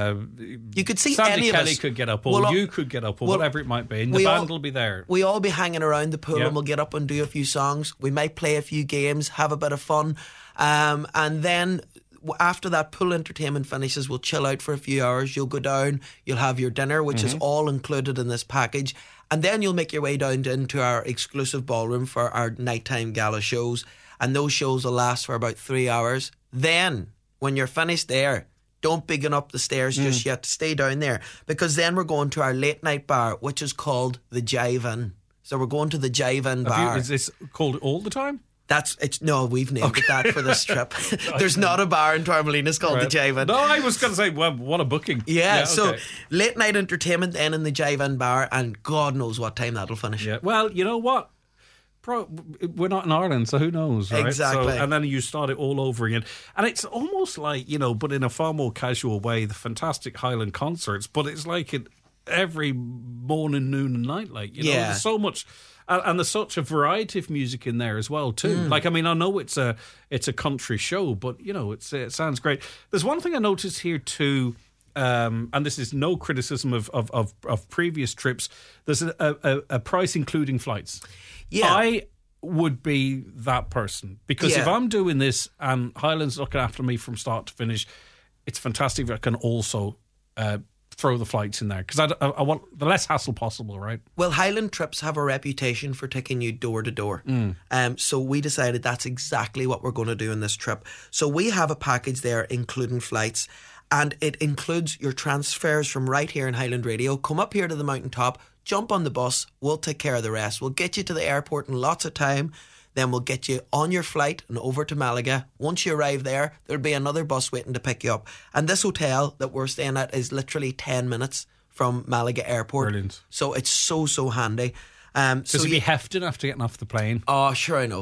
Sandy any of Kelly us. could get up, or you could get up, or whatever it might be, and the band will be there. We all be hanging around the pool, and we'll get up and do a few songs. We might play a few games, have a bit of fun, and then after that pool entertainment finishes, we'll chill out for a few hours. You'll go down, you'll have your dinner, which is all included in this package, and then you'll make your way down into our exclusive ballroom for our nighttime gala shows, and those shows will last for about 3 hours. Then, when you're finished there, don't begin up the stairs just yet. Stay down there, because then we're going to our late night bar, which is called the Jive Inn. So we're going to the Jive Inn bar. Is this called all the time? No, we've named it that for this trip. There's not a bar in Torremolinos called the Jive Inn. No, I was going to say, well, what a booking. So late night entertainment then in the Jive Inn bar, and God knows what time that'll finish. Yeah. Well, you know what? We're not in Ireland, so who knows, right? Exactly. And then you start it all over again. And it's almost like, but in a far more casual way, the fantastic Highland concerts, but it's like it every morning, noon and night, there's so much... And there's such a variety of music in there as well, too. I know it's a country show, but, it sounds great. There's one thing I noticed here, too, and this is no criticism of previous trips. There's a price including flights. Yeah. I would be that person, because if I'm doing this and Highland's looking after me from start to finish, it's fantastic if I can also throw the flights in there, because I want the less hassle possible, right? Well, Highland trips have a reputation for taking you door to door. So we decided that's exactly what we're going to do in this trip. So we have a package there including flights, and it includes your transfers from right here in Highland Radio. Come up here to the mountaintop, jump on the bus, we'll take care of the rest. We'll get you to the airport in lots of time. Then we'll get you on your flight and over to Malaga. Once you arrive there, there'll be another bus waiting to pick you up. And this hotel that we're staying at is literally 10 minutes from Malaga Airport. Brilliant. So it's so handy. So it'd be hefting after getting off the plane. Oh, sure, I know.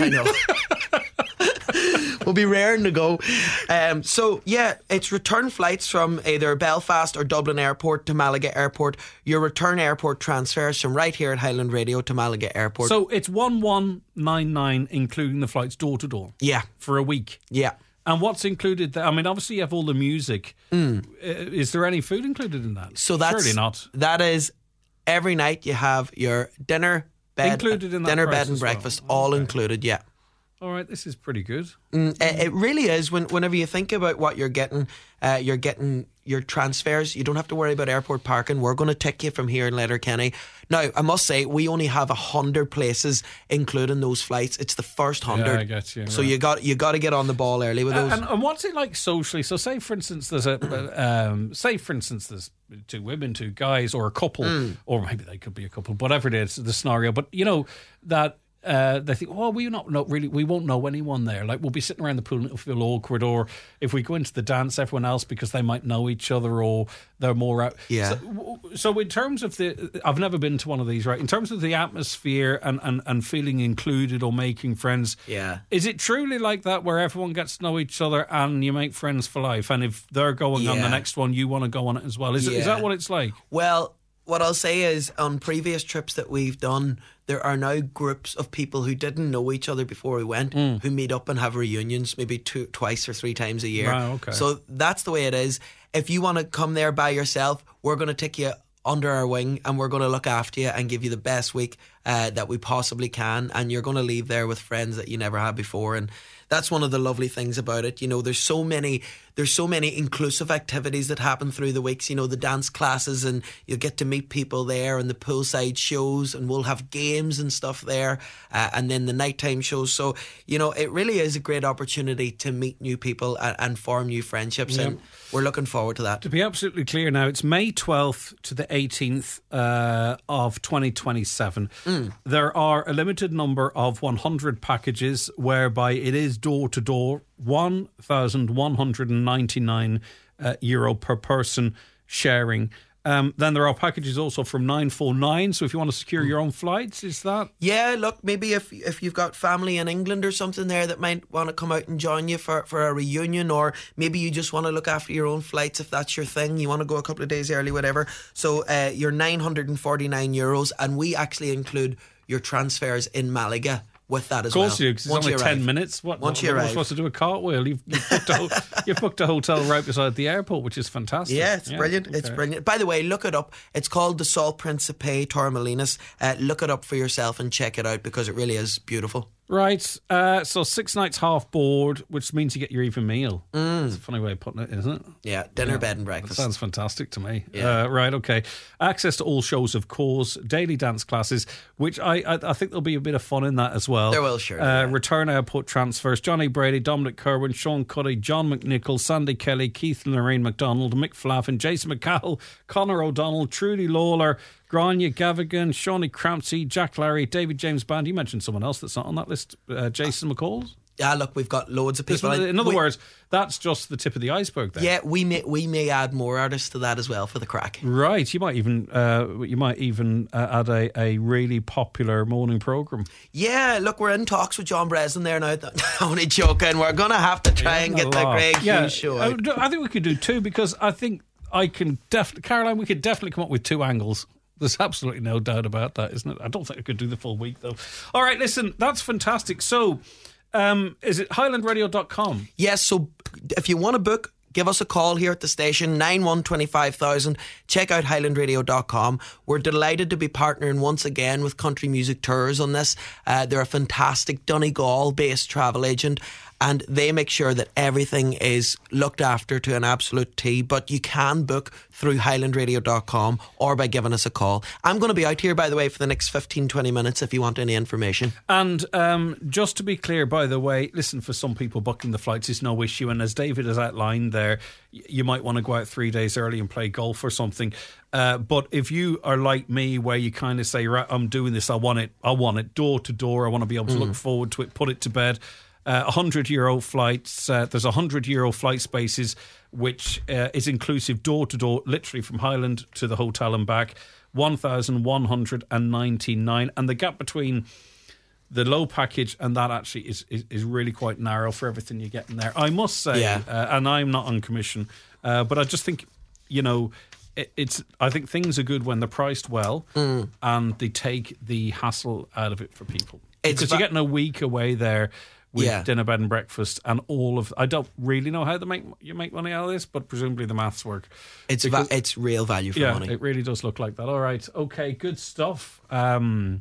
We'll be raring to go. It's return flights from either Belfast or Dublin Airport to Malaga Airport. Your return airport transfers from right here at Highland Radio to Malaga Airport. So it's 1199 including the flights door to door. Yeah. For a week. Yeah. And what's included there? I mean, obviously you have all the music. Is there any food included in that? So that's, surely not. That is every night you have your dinner, bed, included in that dinner, price bed, and as well. breakfast, all included. Yeah. All right, this is pretty good. It really is. Whenever you think about what you're getting your transfers. You don't have to worry about airport parking. We're going to take you from here in Letterkenny. Now, I must say, we only have 100 places, including those flights. It's the first 100. Yeah, I get you. So right. you got to get on the ball early with those. And what's it like socially? So, say for instance, there's there's two women, two guys, or a couple, or maybe they could be a couple, whatever it is, the scenario. But you know that. They think, oh, we won't know anyone there. Like, we'll be sitting around the pool and it'll feel awkward. Or if we go into the dance, everyone else, because they might know each other or they're more out. Yeah. So in terms of I've never been to one of these, right? In terms of the atmosphere and feeling included or making friends, yeah, is it truly like that where everyone gets to know each other and you make friends for life? And if they're going on the next one, you want to go on it as well. Is that what it's like? Well, what I'll say is, on previous trips that we've done, there are now groups of people who didn't know each other before we went, who meet up and have reunions maybe twice or three times a year. Wow, okay. So that's the way it is. If you want to come there by yourself, we're going to take you under our wing and we're going to look after you and give you the best week that we possibly can, and you're going to leave there with friends that you never had before. And that's one of the lovely things about it. You know, there's so many inclusive activities that happen through the weeks. You know, the dance classes, and you'll get to meet people there, and the poolside shows, and we'll have games and stuff there, and then the nighttime shows. So, you know, it really is a great opportunity to meet new people and form new friendships, and we're looking forward to that. To be absolutely clear now, it's May 12th to the 18th of 2027. There are a limited number of 100 packages whereby it is door-to-door, €1,199 per person sharing. Then there are packages also from 949. So if you want to secure your own flights, is that? Yeah, look, maybe if you've got family in England or something there that might want to come out and join you for a reunion, or maybe you just want to look after your own flights if that's your thing. You want to go a couple of days early, whatever. So you're €949, and we actually include your transfers in Malaga with that as well. Of course you do, because it's only 10 minutes. Once you arrive. You're supposed to do a cartwheel. You've booked a hotel right beside the airport, which is fantastic. Yeah, it's brilliant. Okay. It's brilliant. By the way, look it up. It's called the Sol Principe Torremolinos. Look it up for yourself and check it out, because it really is beautiful. Right, so 6 nights half board, which means you get your even meal. It's a funny way of putting it, isn't it? Yeah, dinner, bed and breakfast. That sounds fantastic to me. Yeah. Right, okay. Access to all shows, of course, daily dance classes, which I think there'll be a bit of fun in that as well. There will, sure. Return output transfers, Johnny Brady, Dominic Kerwin, Sean Cuddy, John McNichol, Sandy Kelly, Keith and Lorraine McDonald, Mick Flaffin, Jason McCall, Conor O'Donnell, Trudy Lawler, Grania Gavigan, Shawnee Crampsey, Jack Larry, David James Band. You mentioned someone else that's not on that list, Jason McCall. Yeah, look, we've got loads of people. In other words, that's just the tip of the iceberg there. Yeah, we may add more artists to that as well for the crack. Right, you might even add a really popular morning programme. Yeah, look, we're in talks with John Breslin there now. Only joking. We're going to have to try and get the Greg Hughes show out. I think we could do two, because I think Caroline, we could definitely come up with two angles. There's absolutely no doubt about that, isn't it? I don't think I could do the full week, though. All right, listen, that's fantastic. So, is it highlandradio.com? Yes, so if you want to book, give us a call here at the station, 9125,000. Check out highlandradio.com. We're delighted to be partnering once again with Country Music Tours on this. They're a fantastic Donegal-based travel agent, and they make sure that everything is looked after to an absolute T. But you can book through highlandradio.com or by giving us a call. I'm going to be out here, by the way, for the next 15-20 minutes if you want any information. And just to be clear, by the way, listen, for some people, booking the flights is no issue. And as David has outlined there, you might want to go out 3 days early and play golf or something. But if you are like me, where you kind of say, right, I'm doing this, I want it door to door, I want to be able to look forward to it, put it to bed. €100 flights. There's €100 flight spaces, which is inclusive door to door, literally from Highland to the hotel and back. 1,199, and the gap between the low package and that actually is really quite narrow for everything you get in there. I must say, and I'm not on commission, but I just think, you know, I think things are good when they're priced well and they take the hassle out of it for people. Because you're getting a week away there with dinner, bed and breakfast and all of... I don't really know how you make money out of this, but presumably the maths work. It's real value for money. It really does look like that. All right. Okay, good stuff. Sinead.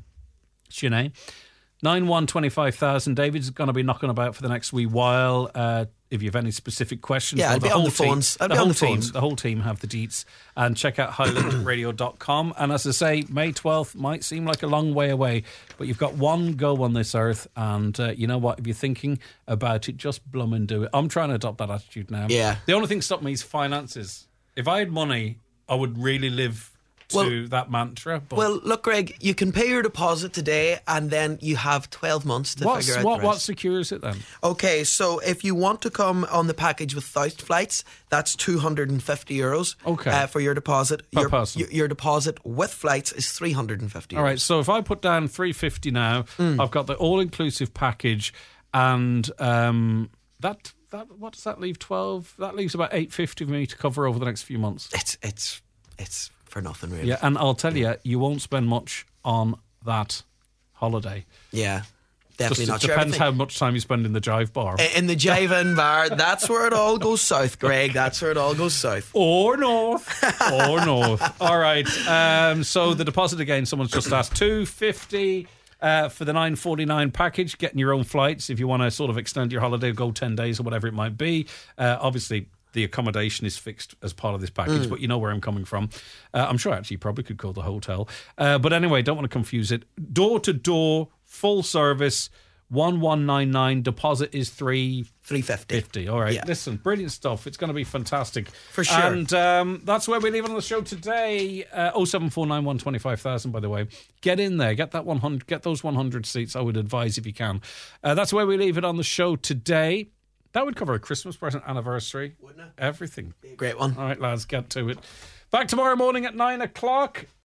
9-1-25,000. David's going to be knocking about for the next wee while. If you have any specific questions, I'll be on the phones. The whole team have the deets. And check out highlandradio.com. And as I say, May 12th might seem like a long way away, but you've got one go on this earth. And you know what? If you're thinking about it, just blum and do it. I'm trying to adopt that attitude now. Yeah. The only thing stopping me is finances. If I had money, I would really live to that mantra. But well, look, Greg, you can pay your deposit today and then you have 12 months to figure out the rest. What secures it then? Okay, so if you want to come on the package with South flights, that's €250 for your deposit. Per person. Your deposit with flights is €350. All right, so if I put down $350 now, I've got the all-inclusive package, and that what does that leave? 12. That leaves about $850 for me to cover over the next few months. It's for nothing, really. Yeah, and I'll tell you, you won't spend much on that holiday. Yeah, definitely not. It depends how much time you spend in the Jive Bar. In the Jive-In Bar, that's where it all goes south, Greg. That's where it all goes south. Or north. All right. So the deposit again, someone's just asked $250 for the $949 package, getting your own flights if you want to sort of extend your holiday, go 10 days or whatever it might be. Obviously, the accommodation is fixed as part of this package, but you know where I'm coming from. I'm sure actually you probably could call the hotel. But anyway, don't want to confuse it. Door to door, full service, 1199. Deposit is $350. All right. Yeah. Listen, brilliant stuff. It's going to be fantastic. For sure. And that's where we leave it on the show today. 0749125,000, by the way. Get in there. Get that 100. Get those 100 seats, I would advise, if you can. That's where we leave it on the show today. That would cover a Christmas present, anniversary. Wouldn't it? Everything. Be a great one. All right, lads, get to it. Back tomorrow morning at 9 o'clock.